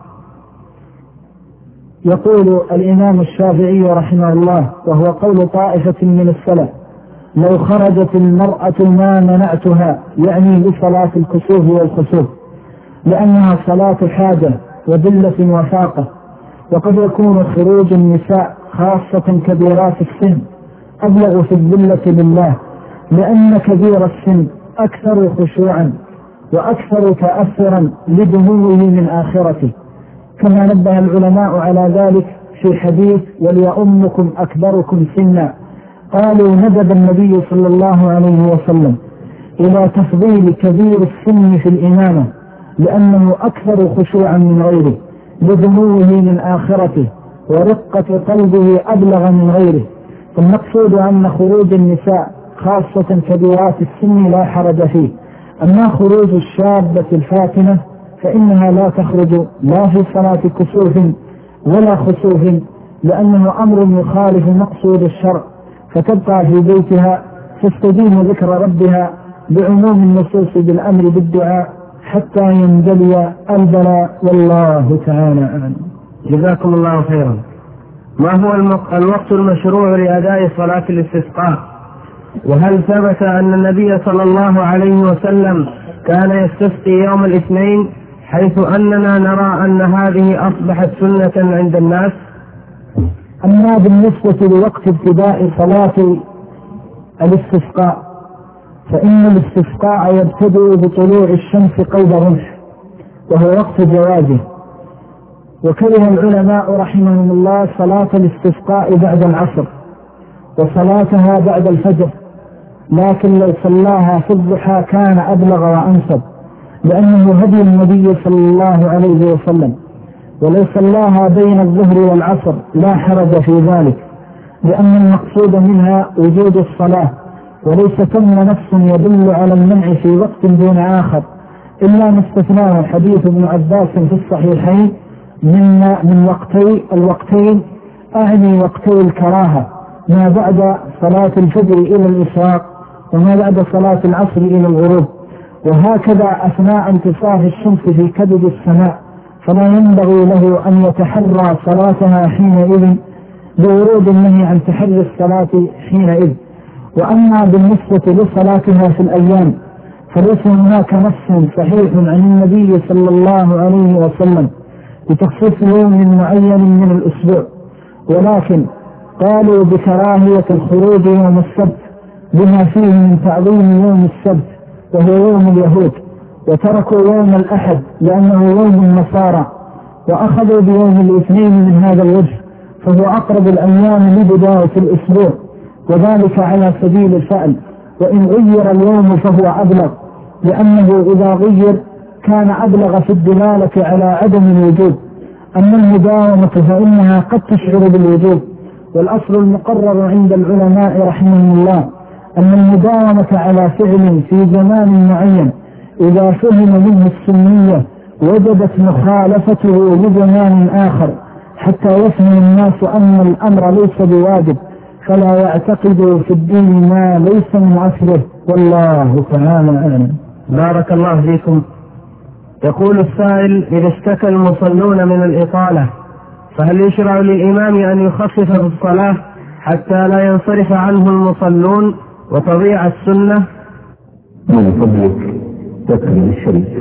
يقول الإمام الشافعي رحمه الله وهو قول طائفة من السلف: لو خرجت المرأة ما منعتها، يعني لصلاة الكسوف والخسوف، لأنها صلاة حاجة وذلة وفاقة. وقد يكون خروج النساء خاصة كبيرات السن أبلغ في الذلة لله، لأن كبير السن أكثر خشوعا وأكثر تأثرا لدنوه من آخرته، كما نبه العلماء على ذلك في حديث وليؤمكم أكبركم سنا. قالوا ندب النبي صلى الله عليه وسلم إلى تفضيل كبير السن في الإمامة، لأنه أكثر خشوعا من غيره لدنوه من آخرته ورقة قلبه أبلغ من غيره. فالمقصود أن خروج النساء خاصة كبيرات السن لا حرج فيه. أما خروج الشابة الفاتنة فإنها لا تخرج لا في صلاة كسوف ولا خسوف، لأنه أمر يخالف مقصود الشرع، فتبقى في بيتها تستدين ذكر ربها بعموم النصوص بالأمر بالدعاء حتى ينجلي البلاء، والله تعالى أعلم. جزاكم الله خيرا. ما هو الوقت المشروع لأداء صلاة الاستسقاء؟ وهل ثبت أن النبي صلى الله عليه وسلم كان يستسقي يوم الاثنين، حيث أننا نرى أن هذه أصبحت سنة عند الناس؟ أما بالنسبة لوقت ابتداء صلاة الاستسقاء فإن الاستسقاء يبتدئ بطلوع الشمس قيد رمح، وهو وقت جوازه. وكره العلماء رحمهم الله صلاة الاستسقاء بعد العصر وصلاتها بعد الفجر، لكن لو صلاها في الضحى كان أبلغ وأنسب، لأنه هدي النبي صلى الله عليه وسلم. ولو صلاها بين الظهر والعصر لا حرج في ذلك، لأن المقصود منها وجود الصلاة، وليس ثم نفس يدل على المنع في وقت دون آخر، إلا ما استثناه حديث ابن عباس في الصحيحين من من وقتي الوقتين، أعني وقتي الكراهة، ما بعد صلاة الفجر إلى الإشراق وما بعد صلاة العصر إلى الغروب، وهكذا أثناء انتصاف الشمس في كبد السماء، فلا ينبغي له أن يتحرى صلاتها حينئذ بورود النهي عن تحري الصلاة حينئذ. وأما بالنسبة لصلاتها في الأيام فليس هناك نص صحيح عن النبي صلى الله عليه وسلم بتخصيص يوم معين من الأسبوع، ولكن قالوا بكراهية الخروج يوم السبت بما فيه من تعظيم يوم السبت وهو يوم اليهود، وتركوا يوم الأحد لأنه يوم النصارى، وأخذوا بيوم الاثنين من هذا الوجه، فهو أقرب الأيام لبداية الأسبوع، وذلك على سبيل الفعل. وإن غير اليوم فهو أبلغ، لأنه إذا غير كان أبلغ في الدلالة على عدم الوجوب. أما المداومة فإنها قد تشعر بالوجوب، والأصل المقرر عند العلماء رحمهم الله أن المداومة على فعل في زمان معين إذا فهم منه السنية وجدت مخالفته لزمان آخر، حتى يفهم الناس أن الأمر ليس بواجب، فلا يعتقد في الدين ما ليس من أصله، والله تعالى أعلم. بارك الله فيكم. يقول السائل: إذا اشتكى المصلون من الإطالة فهل يشرع للإمام أن يخفف في الصلاة حتى لا ينصرف عنه المصلون وتضيع السنة. من فضلك تكرم الشريف.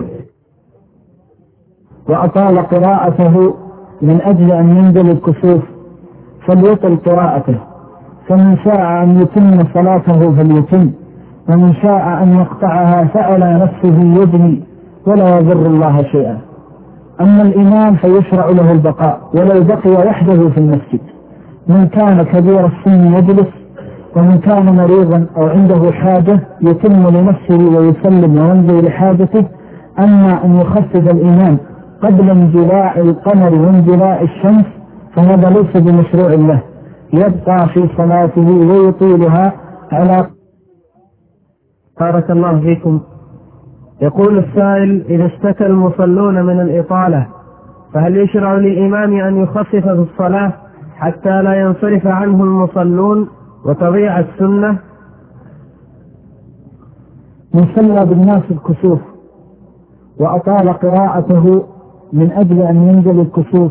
وأطال قراءته من أجل أن ينزل الكسوف فليطل قراءته، فمن شاء أن يتم صلاته فليتم، ومن شاء أن يقطعها فعلى نفسه يبني ولا يضر الله شيئا. أما الإمام فيشرع له البقاء ولو بقي وحده في المسجد، من كان كبير السن يجلس، ومن كان مريضا أو عنده حاجة يتم لنفسه ويسلم ويمضي لحاجته. أما أن يخفف الإمام قبل انجلاء القمر وانجلاء الشمس فهذا ليس بمشروع له، يبقى في صلاته ويطيلها على. بارك الله فيكم. يقول السائل: إذا اشتكى المصلون من الإطالة فهل يشرع للإمام أن يخفف في الصلاة حتى لا ينصرف عنه المصلون وتضيع السنة؟ من صلى بالناس الكسوف وأطال قراءته من أجل أن ينزل الكسوف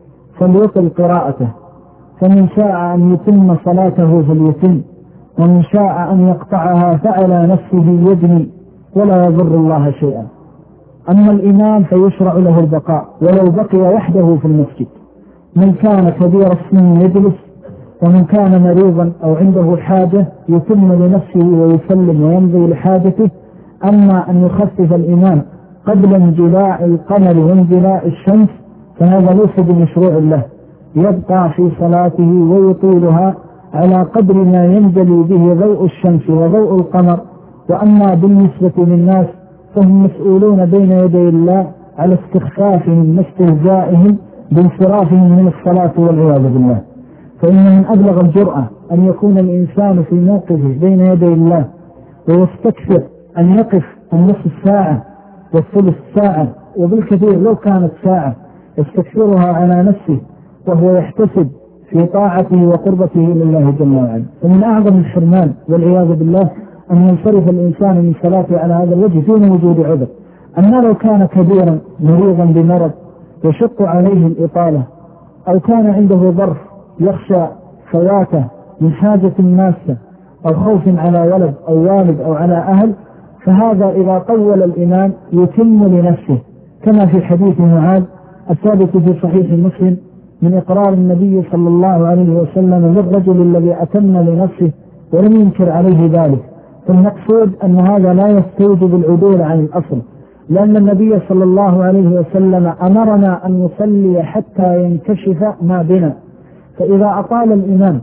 فليطل قراءته، فمن شاء أن يتم صلاته فليتم، ومن شاء أن يقطعها فعلى نفسه يبني ولا يضر الله شيئا. أما الإمام فيشرع له البقاء ولو بقي وحده في المسجد، من كان كبير السن يجلس، ومن كان مريضا أو عنده حاجة يتم لنفسه ويسلم ويمضي لحاجته. أما أن يخفف الإمام قبل انجلاء القمر وانجلاء الشمس فهذا ليس بمشروع له، يبقى في صلاته ويطيلها على قدر ما ينجلي به ضوء الشمس وضوء القمر. وأما بالنسبة للناس فهم مسؤولون بين يدي الله على استخفافهم واستهزائهم بانصرافهم من الصلاة والعياذ بالله. فإن من أبلغ الجرأة أن يكون الإنسان في موقفه بين يدي الله ويستكثر أن يقف النصف ساعة والثلث ساعة، وبالكثير لو كانت ساعة يستكثرها على نفسه وهو يحتسب في طاعته وقربته لله جل وعلا. ومن أعظم الحرمان والعياذ بالله أن ينصرف الإنسان من صلاته على هذا الوجه دون وجود عذر. أما لو كان كبيرا مريضا بمرض يشق عليه الإطالة، أو كان عنده ظرف يخشى فواته من حاجة ماسة أو خوف على ولد أو والد أو على أهل، فهذا إذا طول الإمام يتم لنفسه، كما في حديث معاذ الثابت في صحيح مسلم من إقرار النبي صلى الله عليه وسلم للرجل الذي أتم لنفسه ولم ينكر عليه ذلك. فالمقصود أن هذا لا يستوجب العدول عن الأصل، لأن النبي صلى الله عليه وسلم أمرنا أن نصلي حتى ينكشف ما بنا، فإذا أطال الإمام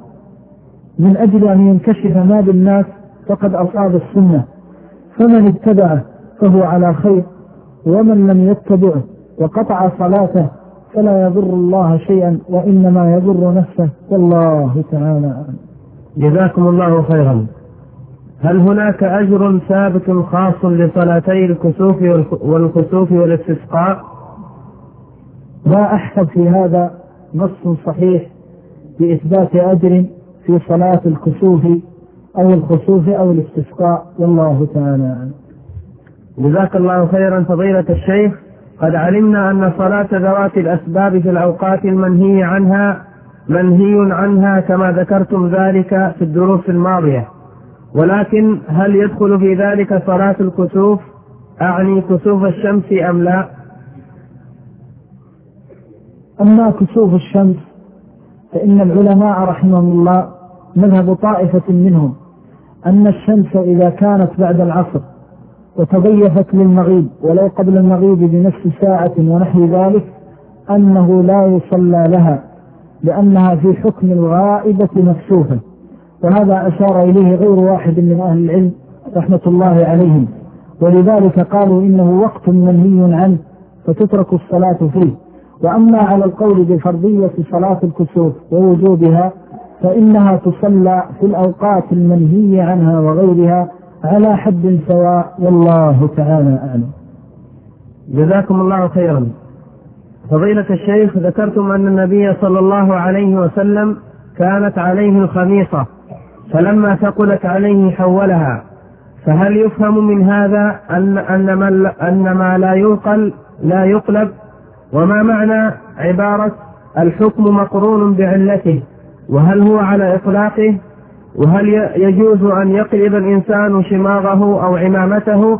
من أجل أن ينكشف ما بالناس فقد أصاب السنة، فمن اتبعه فهو على خير، ومن لم يتبعه وقطع صلاته فلا يضر الله شيئا وإنما يضر نفسه، والله تعالى أعلم. جزاكم الله خيرا. هل هناك أجر ثابت خاص لصلاتي الكسوف والكسوف والاستسقاء؟ لا أحسب في هذا نص صحيح بإثبات أجر في صلاة الكسوف أو الخسوف أو الاستسقاء، والله تعالى أعلم. جزاك الله خيرا فضيلة الشيخ. قد علمنا أن صلاة ذوات الأسباب في الأوقات المنهي عنها منهي عنها كما ذكرتم ذلك في الدروس الماضية، ولكن هل يدخل في ذلك صلاة الكسوف، أعني كسوف الشمس أم لا؟ أما كسوف الشمس فإن العلماء رحمهم الله مذهب طائفة منهم أن الشمس إذا كانت بعد العصر وتضيفت للمغيب ولو قبل المغيب بنصف ساعة ونحو ذلك أنه لا يصلى لها، لأنها في حكم الغائبة مكسوفة. وهذا أشار إليه غير واحد من أهل العلم رحمة الله عليهم، ولذلك قالوا إنه وقت منهي عنه فتترك الصلاة فيه. وأما على القول بفرضية صلاة الكسوف ووجوبها فإنها تصلى في الأوقات المنهي عنها وغيرها على حد سواء، والله تعالى أعلم. جزاكم الله خيرا. فضيلة الشيخ، ذكرتم أن النبي صلى الله عليه وسلم كانت عليه الخميصة فلما ثقلت عليه حولها، فهل يفهم من هذا أن أن ما, أن ما لا ينقل لا يقلب؟ وما معنى عبارة الحكم مقرون بعلته وهل هو على إطلاقه؟ وهل يجوز أن يقلب الإنسان شماغه أو عمامته؟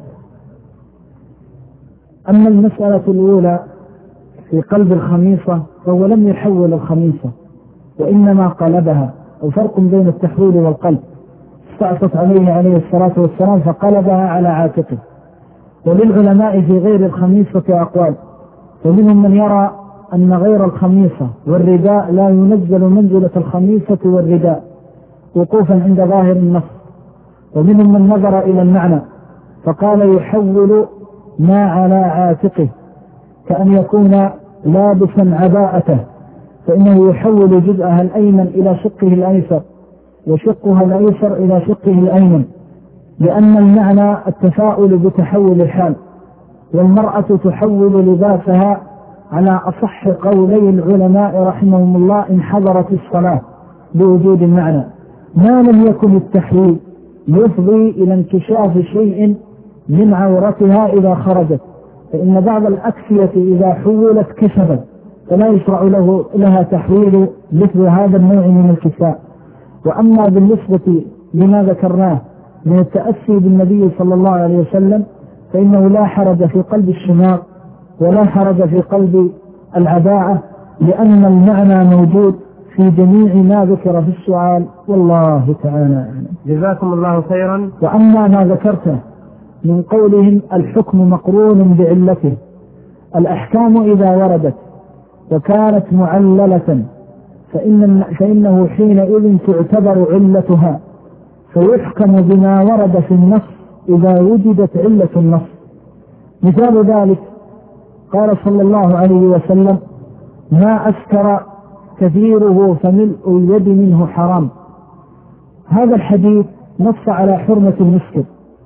أما المسألة الأولى في قلب الخميصة فهو لم يحول الخميصة وإنما قلبها، وفرق بين التحويل والقلب. استعصت عليه عليه الصلاة والسلام فقلبها على عاتقه. وللعلماء في غير الخميصة أقوال، فمنهم من يرى أن غير الخميصة والرداء لا ينزل منزلة الخميصة والرداء وقوفا عند ظاهر النص، ومنهم من نظر إلى المعنى فقال يحول ما على عاتقه كأن يكون لابسا عباءته، فإنه يحول جزءها الأيمن إلى شقه الأيسر وشقها الأيسر إلى شقه الأيمن، لأن المعنى التفاؤل بتحول الحال، والمرأة تحول لباسها على أصح قولي العلماء رحمهم الله إن حضرت الصلاة بوجود المعنى، ما لم يكن التحويل يفضي إلى انكشاف شيء من عورتها إذا خرجت، فإن بعض الأكسية إذا حولت كشفت فلا يشرع له لها تحويل مثل هذا النوع من الكساء. وأما بالنسبة لما ذكرناه من التأسي بالنبي صلى الله عليه وسلم فإنه لا حرج في قلب الشماغ ولا حرج في قلب العباءة، لأن المعنى موجود في جميع ما ذكر في السؤال، والله تعالى أعلم. جزاكم الله خيرا. وأما ما ذكرته من قولهم الحكم مقرون بعلته، الأحكام إذا وردت وكانت معللة فإن فإنه حينئذ تعتبر علتها، فيحكم بما ورد في النص إذا وجدت علة النص. مثال ذلك قال صلى الله عليه وسلم ما أسكر كثيره فملء اليد منه حرام. هذا الحديث نص على حرمة المسكر،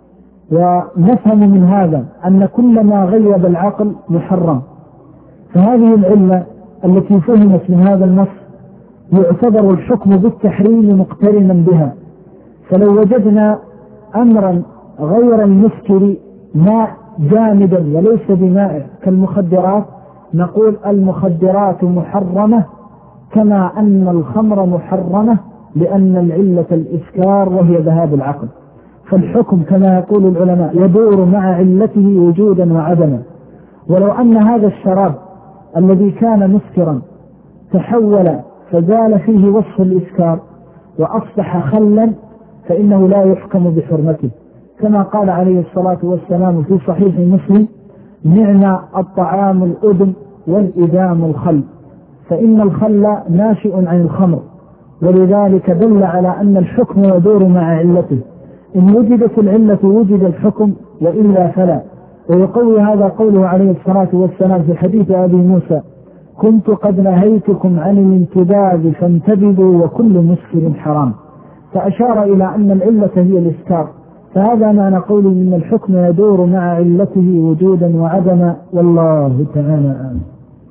ونفهم من هذا أن كل ما غيب العقل محرم، فهذه العلة التي فهمت من هذا النص يعتبر الحكم بالتحريم مقترنا بها. فلو وجدنا أمرا غير المسكر ماء جامدا وليس بماء كالمخدرات نقول المخدرات محرمة كما أن الخمر محرمة، لأن العلة الإسكار وهي ذهاب العقل. فالحكم كما يقول العلماء يدور مع علته وجودا وعدما. ولو أن هذا الشراب الذي كان مسكرا تحول فزال فيه وصف الإسكار وأصبح خلا فإنه لا يحكم بحرمته، كما قال عليه الصلاة والسلام في صحيح مسلم نعم الطعام الأدم والإدام الخل، فإن الخل ناشئ عن الخمر، ولذلك دل على أن الحكم يدور مع علته، إن وجدت العلة وجد الحكم وإلا فلا. ويقوي هذا قوله عليه الصلاة والسلام في حديث أبي موسى كنت قد نهيتكم عن الانتباذ فانتبذوا وكل مسكر حرام، فأشار إلى أن العلة هي الإسكار. فهذا معنى قوله إن الحكم يدور مع علته وجودا وعدما، والله تعالى أعلم.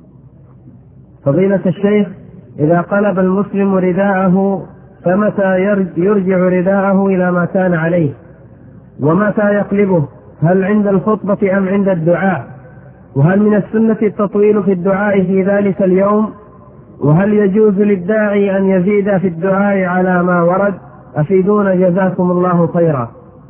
فضيلة الشيخ، إذا قلب المسلم رداءه فمتى يرجع رداءه إلى ما كان عليه؟ ومتى يقلبه؟ هل عند الخطبة أم عند الدعاء؟ وهل من السنة التطويل في الدعاء في ذلك اليوم؟ وهل يجوز للداعي أن يزيد في الدعاء على ما ورد؟ أفيدونا جزاكم الله خيرا.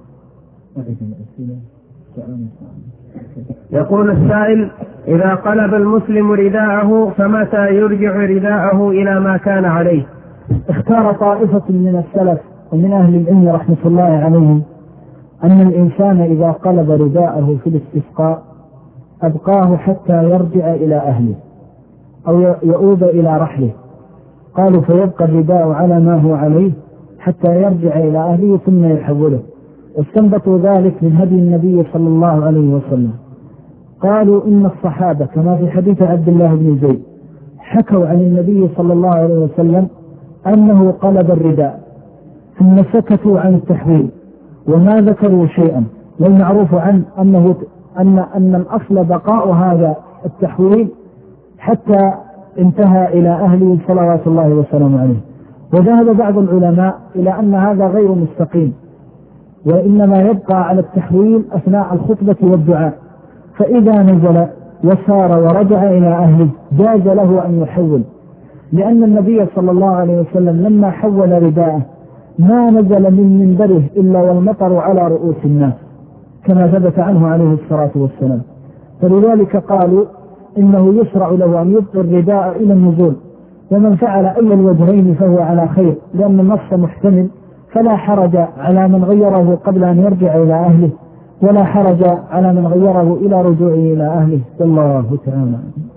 يقول السائل إذا قلب المسلم رداءه فمتى يرجع رداءه إلى ما كان عليه؟ اختار طائفة من السلف ومن أهل العلم رحمة الله عليهم أن الإنسان إذا قلب رداءه في الاستسقاء أبقاه حتى يرجع إلى أهله أو يؤوب إلى رحله. قالوا فيبقى الرداء على ما هو عليه حتى يرجع إلى أهله ثم يحوله، واستنبطوا ذلك من هدي النبي صلى الله عليه وسلم. قالوا إن الصحابة كما في حديث عبد الله بن زيد حكوا عن النبي صلى الله عليه وسلم أنه قلب الرداء ثم سكتوا عن التحويل وما ذكروا شيئا، والمعروف عن أنه أن أن الأصل بقاء هذا التحويل حتى انتهى إلى أهله صلوات الله وسلامه عليه. وذهب بعض العلماء إلى أن هذا غير مستقيم، وإنما يبقى على التحويل أثناء الخطبة والدعاء، فإذا نزل وسار ورجع إلى أهله جاز له أن يحول، لأن النبي صلى الله عليه وسلم لما حول رداءه ما نزل من منبره إلا والمطر على رؤوس الناس كما ثبت عنه عليه الصلاة والسلام. فلذلك قالوا إنه يشرع له أن يبقي الرداء إلى النزول، ومن فعل أي الوجهين فهو على خير، لأن النص محتمل، فلا حرج على من غيره قبل أن يرجع إلى أهله، ولا حرج على من غيره إلى رجوعه إلى أهله. والله تعالى.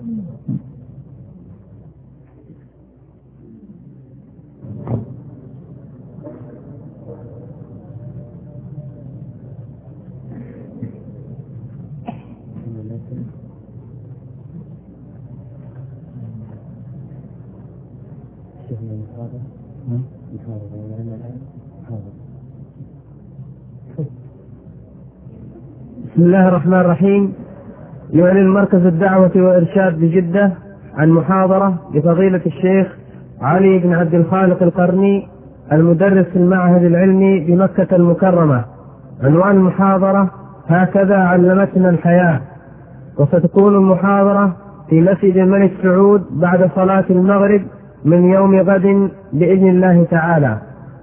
بسم الله الرحمن الرحيم. يعلن مركز الدعوة وإرشاد بجدة عن محاضرة لفضيلة الشيخ علي بن عبد الخالق القرني المدرس في المعهد العلمي بمكة المكرمة. عنوان المحاضرة: هكذا علمتنا الحياة. وستكون المحاضرة في مسجد الملك سعود بعد صلاة المغرب من يوم غد بإذن الله تعالى.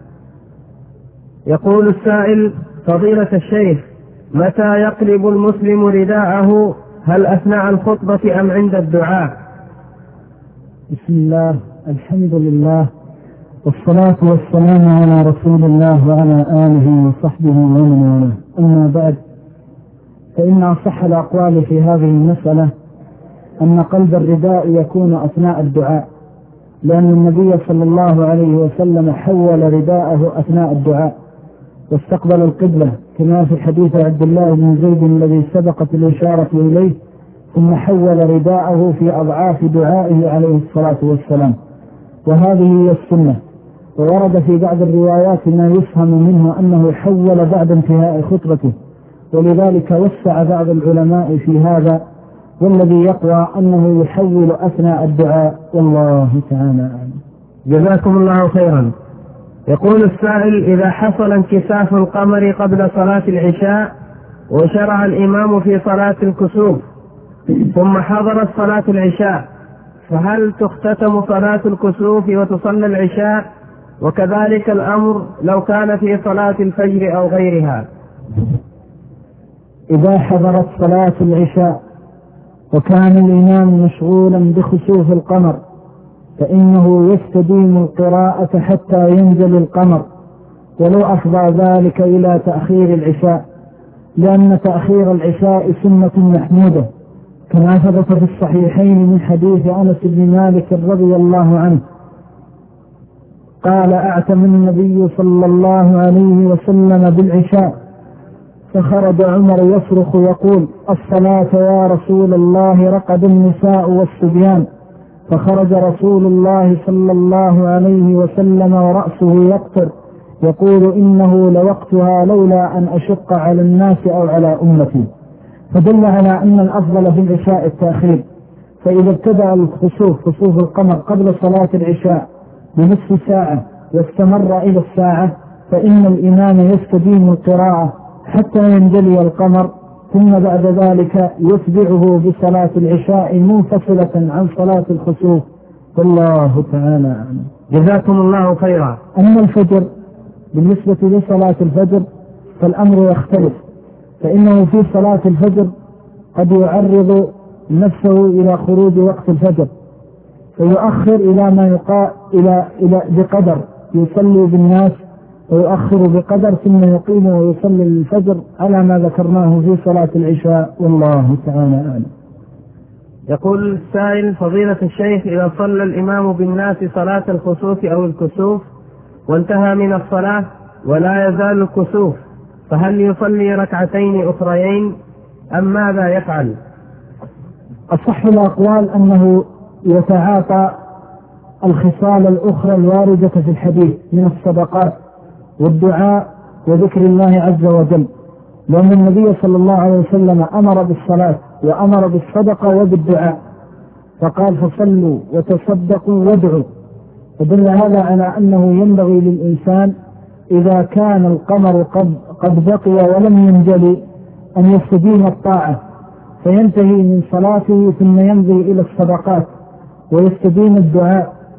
يقول السائل: فضيلة الشيخ، متى يقلب المسلم رداءه؟ هل أثناء الخطبة أم عند الدعاء؟ بسم الله، الحمد لله، والصلاة والسلام على رسول الله وعلى آله وصحبه ومن والاه. أما بعد، فإن أصح الأقوال في هذه المسألة أن قلب الرداء يكون أثناء الدعاء، لأن النبي صلى الله عليه وسلم حول رداءه أثناء الدعاء واستقبل القبلة كما في حديث عبد الله بن زيد الذي سبقت الإشارة إليه، ثم حول رداءه في أضعاف دعائه عليه الصلاة والسلام، وهذه هي السنة. وورد في بعض الروايات ما يفهم منه أنه حول بعد انتهاء خطبته، ولذلك وسع بعض العلماء في هذا، والذي يقوى أنه يحول أثناء الدعاء. والله تعالى أعلم. جزاكم الله خيرا. يقول السائل: إذا حصل انكساف القمر قبل صلاة العشاء وشرع الإمام في صلاة الكسوف ثم حضرت صلاة العشاء، فهل تختتم صلاة الكسوف وتصلى العشاء؟ وكذلك الأمر لو كان في صلاة الفجر أو غيرها. إذا حضرت صلاة العشاء وكان الإمام مشغولا بخسوف القمر فإنه يستديم القراءة حتى ينزل القمر، ولو أفضى ذلك إلى تأخير العشاء، لأن تأخير العشاء سنة محمودة كما ثبت في الصحيحين من حديث أنس بن مالك رضي الله عنه قال: أعتم النبي صلى الله عليه وسلم بالعشاء، فخرج عمر يصرخ يقول: الصلاة يا رسول الله، رقد النساء والصبيان. فخرج رسول الله صلى الله عليه وسلم ورأسه يقطر يقول: إنه لوقتها لولا أن أشق على الناس أو على أمتي. فدل على أن الأفضل في العشاء التأخير. فإذا ابتدأ الخسوف خسوف القمر قبل صلاة العشاء بنصف ساعة واستمر إلى الساعة، فإن الإمام يستديم القراءة حتى ينجلي القمر، ثم بعد ذلك يتبعه بصلاة العشاء منفصلة عن صلاة الخسوف. والله تعالى أعلم. جزاكم الله خيرا. أما الفجر، بالنسبة لصلاة الفجر فالأمر يختلف، فإنه في صلاة الفجر قد يعرض نفسه إلى خروج وقت الفجر فيؤخر إلى ما يقال إلى إلى بقدر يصلي بالناس، ويؤخر بقدر ثم يقيم ويصلي الفجر على ما ذكرناه في صلاة العشاء. والله تعالى أعلم. يقول السائل: فضيلة الشيخ، إذا صلى الإمام بالناس صلاة الخسوف أو الكسوف وانتهى من الصلاة ولا يزال الكسوف، فهل يصلي ركعتين أخريين أم ماذا يفعل؟ أصح الأقوال أنه يتعاطى الخصال الأخرى الواردة في الحديث من الصدقات والدعاء وذكر الله عز وجل، لأن النبي صلى الله عليه وسلم أمر بالصلاة وأمر بالصدقة وبالدعاء، فقال: فصلوا وتصدقوا وادعوا. فدل هذا على أنه ينبغي للإنسان إذا كان القمر قد, قد بقي ولم ينجلي أن يستديم الطاعة فينتهي من صلاته ثم يمضي إلى الصدقات ويستديم الدعاء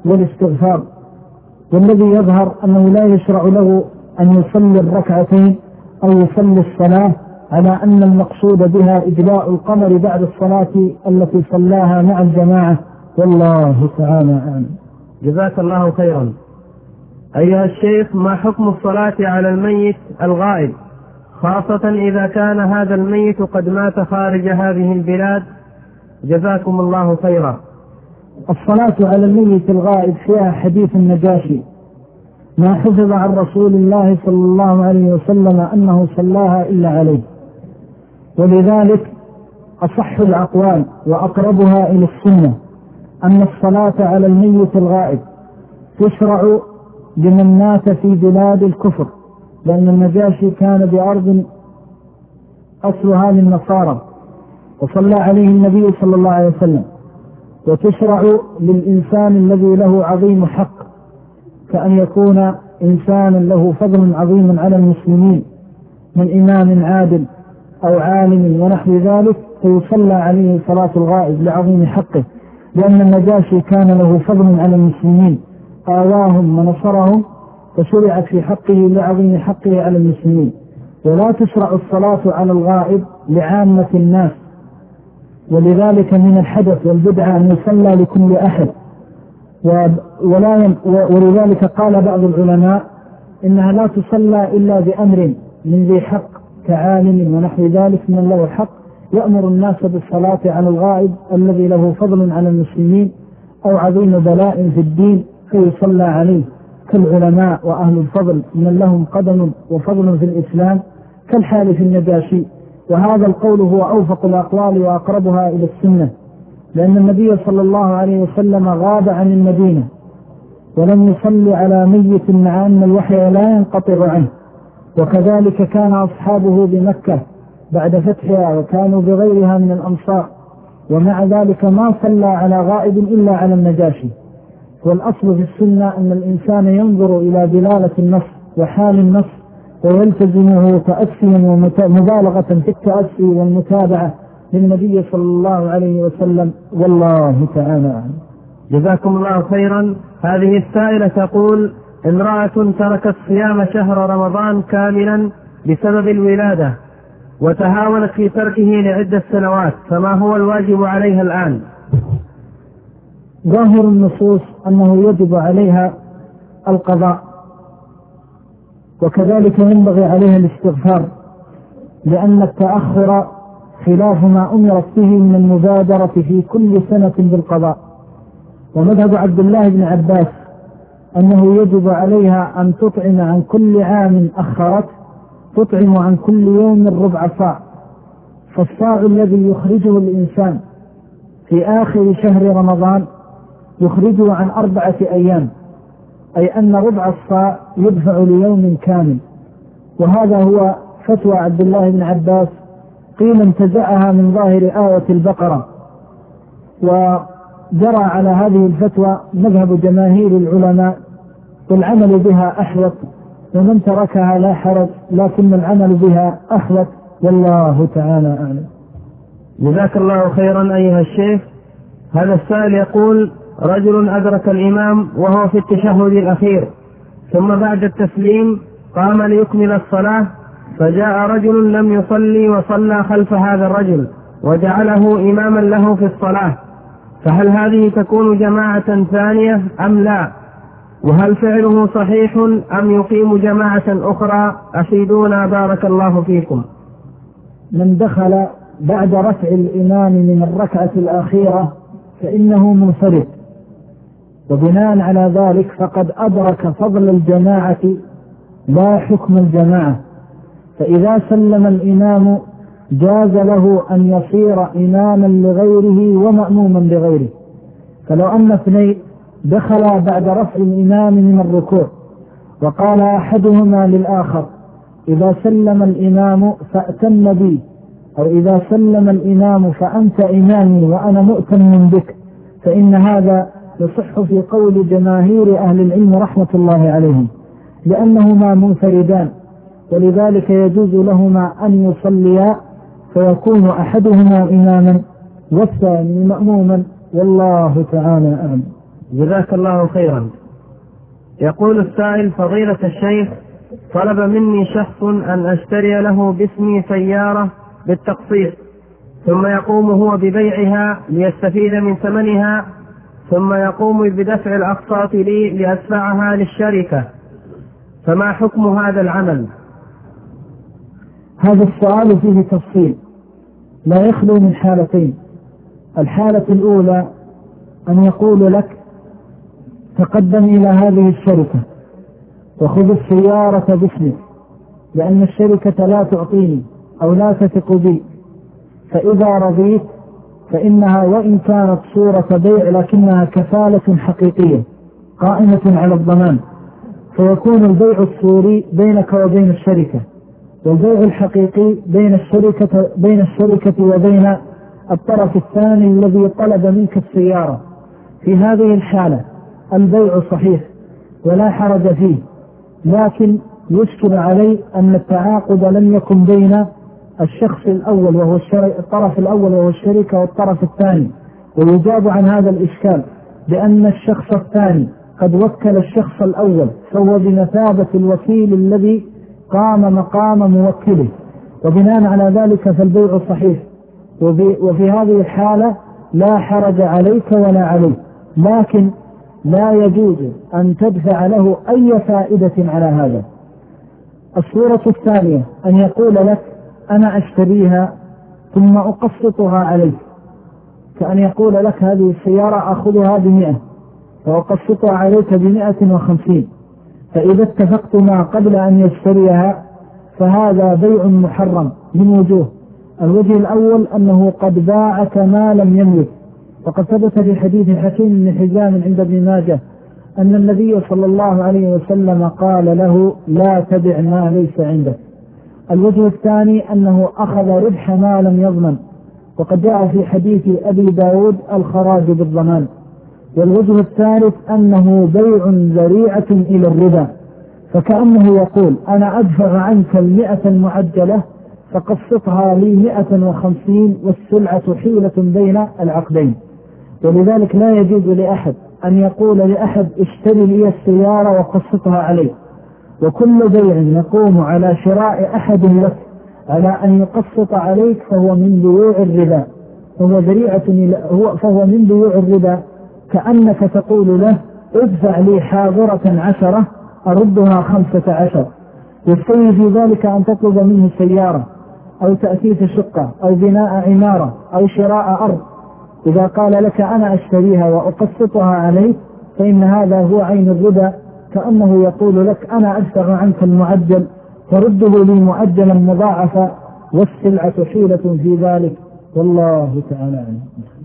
والاستغفار. والذي يظهر أنه لا يشرع له أن يصلي الركعتين أو يصلي الصلاة على أن المقصود بها إجلاء القمر بعد الصلاة التي صلاها مع الجماعة، والله تعالى أعلم. جزاك الله خيرا. أيها الشيخ، ما حكم الصلاة على الميت الغائب، خاصة إذا كان هذا الميت قد مات خارج هذه البلاد؟ جزاكم الله خيرا. الصلاة على الميت الغائب فيها حديث النجاشي ما حفظ عن رسول الله صلى الله عليه وسلم أنه صلاها إلا عليه، ولذلك أصح الأقوال وأقربها إلى السنة أن الصلاة على الميت الغائب تشرع لمن مات في بلاد الكفر، لأن النجاشي كان بأرض أصلها للنصارى وصلى عليه النبي صلى الله عليه وسلم. وتشرع للإنسان الذي له عظيم حق، كأن يكون إنسانا له فضل عظيم على المسلمين من إمام عادل أو عالم ونحو ذلك، فيصلى عليه صلاة الغائب لعظيم حقه، لأن النجاشي كان له فضل على المسلمين آواهم ونصرهم، فشرعت في حقه لعظيم حقه على المسلمين. ولا تشرع الصلاة على الغائب لعامة الناس، ولذلك من الحدث والبدعة أن يصلى لكل أحد، ولا ولذلك قال بعض العلماء إنها لا تصلى إلا بأمر من ذي حق كعالم ونحو ذلك من له حق يأمر الناس بالصلاة على الغائب الذي له فضل على المسلمين أو عظيم بلاء في الدين فيصلى عليه، كالعلماء وأهل الفضل من لهم قدم وفضل في الإسلام كالحال في النجاشي. وهذا القول هو أوفق الأقوال وأقربها إلى السنة، لأن النبي صلى الله عليه وسلم غاب عن المدينة ولم يصلي على ميت مع أن الوحي لا ينقطع عنه، وكذلك كان أصحابه بمكة بعد فتحها وكانوا بغيرها من الأمصار، ومع ذلك ما صلى على غائب إلا على النجاشي. والأصل في السنة أن الإنسان ينظر إلى دلالة النص وحال النص ويلتزمه تأسيا ومبالغة في التأسي والمتابعة للنبي صلى الله عليه وسلم، والله تعالى أعلم. جزاكم الله خيرا. هذه السائلة تقول: امرأة تركت صيام شهر رمضان كاملا بسبب الولادة وتهاونت في تركه لعدة سنوات، فما هو الواجب عليها الآن؟ ظاهر النصوص أنه يجب عليها القضاء، وكذلك ينبغي عليها الاستغفار، لأن التأخر خلاف ما أمرت به من المبادرة في كل سنة بالقضاء. ومذهب عبد الله بن عباس أنه يجب عليها أن تطعم عن كل عام أخرت، تطعم عن كل يوم ربع صاع، فالصاع الذي يخرجه الإنسان في آخر شهر رمضان يخرجه عن أربعة أيام، أي أن ربع الصاع يدفع ليوم كامل. وهذا هو فتوى عبد الله بن عباس، قيل انتزعها من ظاهر آية البقرة، وجرى على هذه الفتوى مذهب جماهير العلماء، والعمل بها أحوط، ومن تركها لا حرج، لكن العمل بها أحوط، والله تعالى أعلم. جزاك الله خيرا أيها الشيخ. هذا السائل يقول: رجل أدرك الإمام وهو في التشهد الأخير، ثم بعد التسليم قام ليكمل الصلاة، فجاء رجل لم يصلي وصلى خلف هذا الرجل وجعله إماما له في الصلاة، فهل هذه تكون جماعة ثانية أم لا؟ وهل فعله صحيح أم يقيم جماعة أخرى؟ أفيدونا بارك الله فيكم. من دخل بعد رفع الإمام من الركعة الأخيرة فإنه منفرد، وبناء على ذلك فقد أدرك فضل الجماعة لا حكم الجماعة. فإذا سلم الإمام جاز له أن يصير إماما لغيره ومأموما لغيره. فلو أن اثنين دخلا بعد رفع الإمام من الركوع وقال أحدهما للآخر: إذا سلم الإمام فأتم بي، أو إذا سلم الإمام فأنت إمامي وأنا مؤتم بك، فإن هذا يصح في قول جماهير أهل العلم رحمة الله عليهم، لأنهما منفردان، ولذلك يجوز لهما أن يصليا فيكون أحدهما إماما والثاني مأموما، والله تعالى أعلم. جزاك الله خيرا. يقول السائل: فضيلة الشيخ، طلب مني شخص أن أشتري له باسمي سيارة بالتقسيط، ثم يقوم هو ببيعها ليستفيد من ثمنها، ثم يقوم بدفع الأقساط لي لأدفعها للشركة، فما حكم هذا العمل؟ هذا السؤال فيه تفصيل لا يخلو من حالتين. الحالة الأولى أن يقول لك: تقدم إلى هذه الشركة وخذ السيارة باسمك، لأن الشركة لا تعطيني أو لا تثق بي، فإذا رضيت فإنها وإن كانت صورة بيع لكنها كفالة حقيقية قائمة على الضمان، فيكون البيع الصوري بينك وبين الشركة، والبيع الحقيقي بين الشركة, بين الشركة وبين الطرف الثاني الذي طلب منك السيارة. في هذه الحالة البيع صحيح ولا حرج فيه، لكن يشكل عليه أن التعاقد لم يكن بين الشخص الأول وهو الطرف الأول وهو الشركة والطرف الثاني، ويجاب عن هذا الإشكال بأن الشخص الثاني قد وكل الشخص الأول، فهو بمثابة الوكيل الذي قام مقام موكله، وبناء على ذلك فالبيع صحيح، وفي هذه الحالة لا حرج عليك ولا عليه، لكن لا يجوز أن تدفع له أي فائدة على هذا. الصورة الثانية أن يقول لك: أنا أشتريها ثم أقسطها عليك، كأن يقول لك: هذه السيارة أخذها بمئة وأقسطها عليك بمئة وخمسين، فإذا اتفقتما قبل أن يشتريها فهذا بيع محرم من وجوه. الوجه الأول أنه قد باعك ما لم يملك، وقد ثبت في حديث حكيم بن حزام عند ابن ماجه أن النبي صلى الله عليه وسلم قال له: لا تبع ما ليس عندك. الوجه الثاني أنه أخذ ربح ما لم يضمن، وقد جاء في حديث أبي داود: الخراج بالضمان. والوجه الثالث أنه بيع ذريعة إلى الربا، فكأنه يقول: أنا أدفع عنك المئة المعجلة فقسطها لي مئة وخمسين، والسلعة حيلة بين العقدين. ولذلك لا يجوز لأحد أن يقول لأحد: اشتري لي السيارة وقسطها عليه. وكل بيع يقوم على شراء أحد لك على أن يقسط عليك فهو من بيوع الربا، فهو ذريعة فهو من بيوع الربا، كأنك تقول له: ادفع لي حاضرة عشرة أردها خمسة عشر. يستوي في ذلك أن تطلب منه سيارة أو تأسيس شقة أو بناء عمارة أو شراء أرض. إذا قال لك: أنا أشتريها وأقسطها عليك، فإن هذا هو عين الربا، كأنه يقول لك: أنا أدفع عنك المعجل فرده لي معجلا مضاعفا، والسلعة حيلة في ذلك، والله تعالى عنه.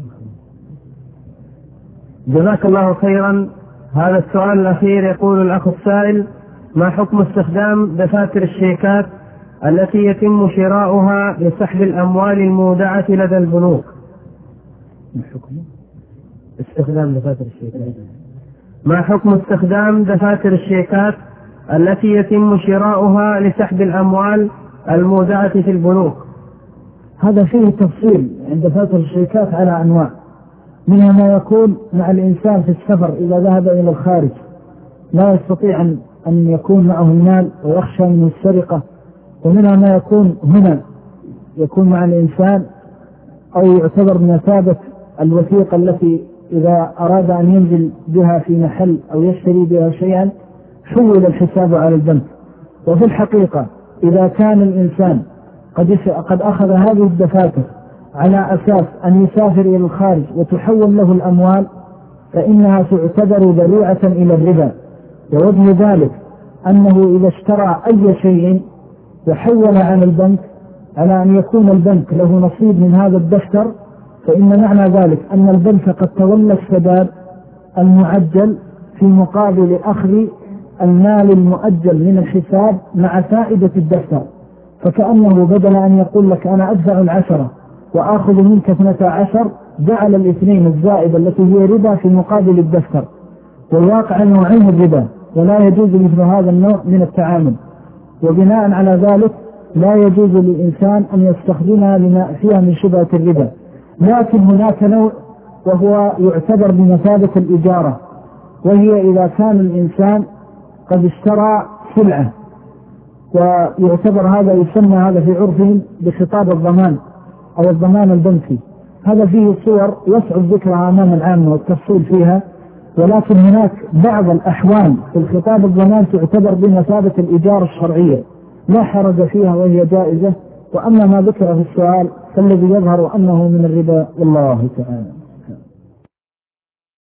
جزاك الله خيرا. هذا السؤال الأخير يقول الأخ السائل: ما حكم استخدام دفاتر الشيكات التي يتم شراؤها لسحب الأموال المودعة لدى البنوك؟ ما حكم استخدام دفاتر الشيكات ما حكم استخدام دفاتر الشيكات التي يتم شراؤها لسحب الأموال المودعة في البنوك؟ هذا فيه تفصيل عند دفاتر الشيكات على أنواع، منها ما يكون مع الإنسان في السفر إذا ذهب إلى الخارج لا يستطيع أن يكون معه المال ويخشى من السرقة، ومنها ما يكون هنا يكون مع الإنسان أو يعتبر بمثابة الوثيقة التي إذا أراد أن ينزل بها في محل أو يشتري بها شيئا حول الحساب على البنك. وفي الحقيقة إذا كان الإنسان قد قد أخذ هذه الدفاتر على أساس أن يسافر إلى الخارج وتحول له الأموال، فإنها تعتبر ذريعة إلى الربا. ووجه ذلك أنه إذا اشترى أي شيء وحول عن البنك على أن يكون البنك له نصيب من هذا الدفتر، فإن معنى ذلك أن البنك قد تولى السداد المعجل في مقابل أخذ المال المؤجل من الحساب مع فائدة الدفتر، فكأنه بدل أن يقول لك: أنا أدفع العشرة وآخذ منك اثنتا عشر، جعل الاثنين الزائدة التي هي ربا في مقابل الدفتر، والواقع أنه عين الربا، ولا يجوز مثل هذا النوع من التعامل. وبناء على ذلك لا يجوز للإنسان أن يستخدمها لما فيها من شبهة الربا. لكن هناك نوع وهو يعتبر بمثابة الإجارة، وهي إذا كان الإنسان قد اشترى سلعة، ويعتبر هذا يسمى هذا في عرفهم بخطاب الضمان أو الضمان البنكي. هذا فيه صور يصعب ذكرها أمام العامة والتفصيل فيها، ولكن هناك بعض الأحوال في الخطاب الضمان تعتبر بمثابة الإجارة الشرعية لا حرج فيها وهي جائزة. وأما ما ذكر في السؤال فالذي يظهر أنه من الربا والله تعالى.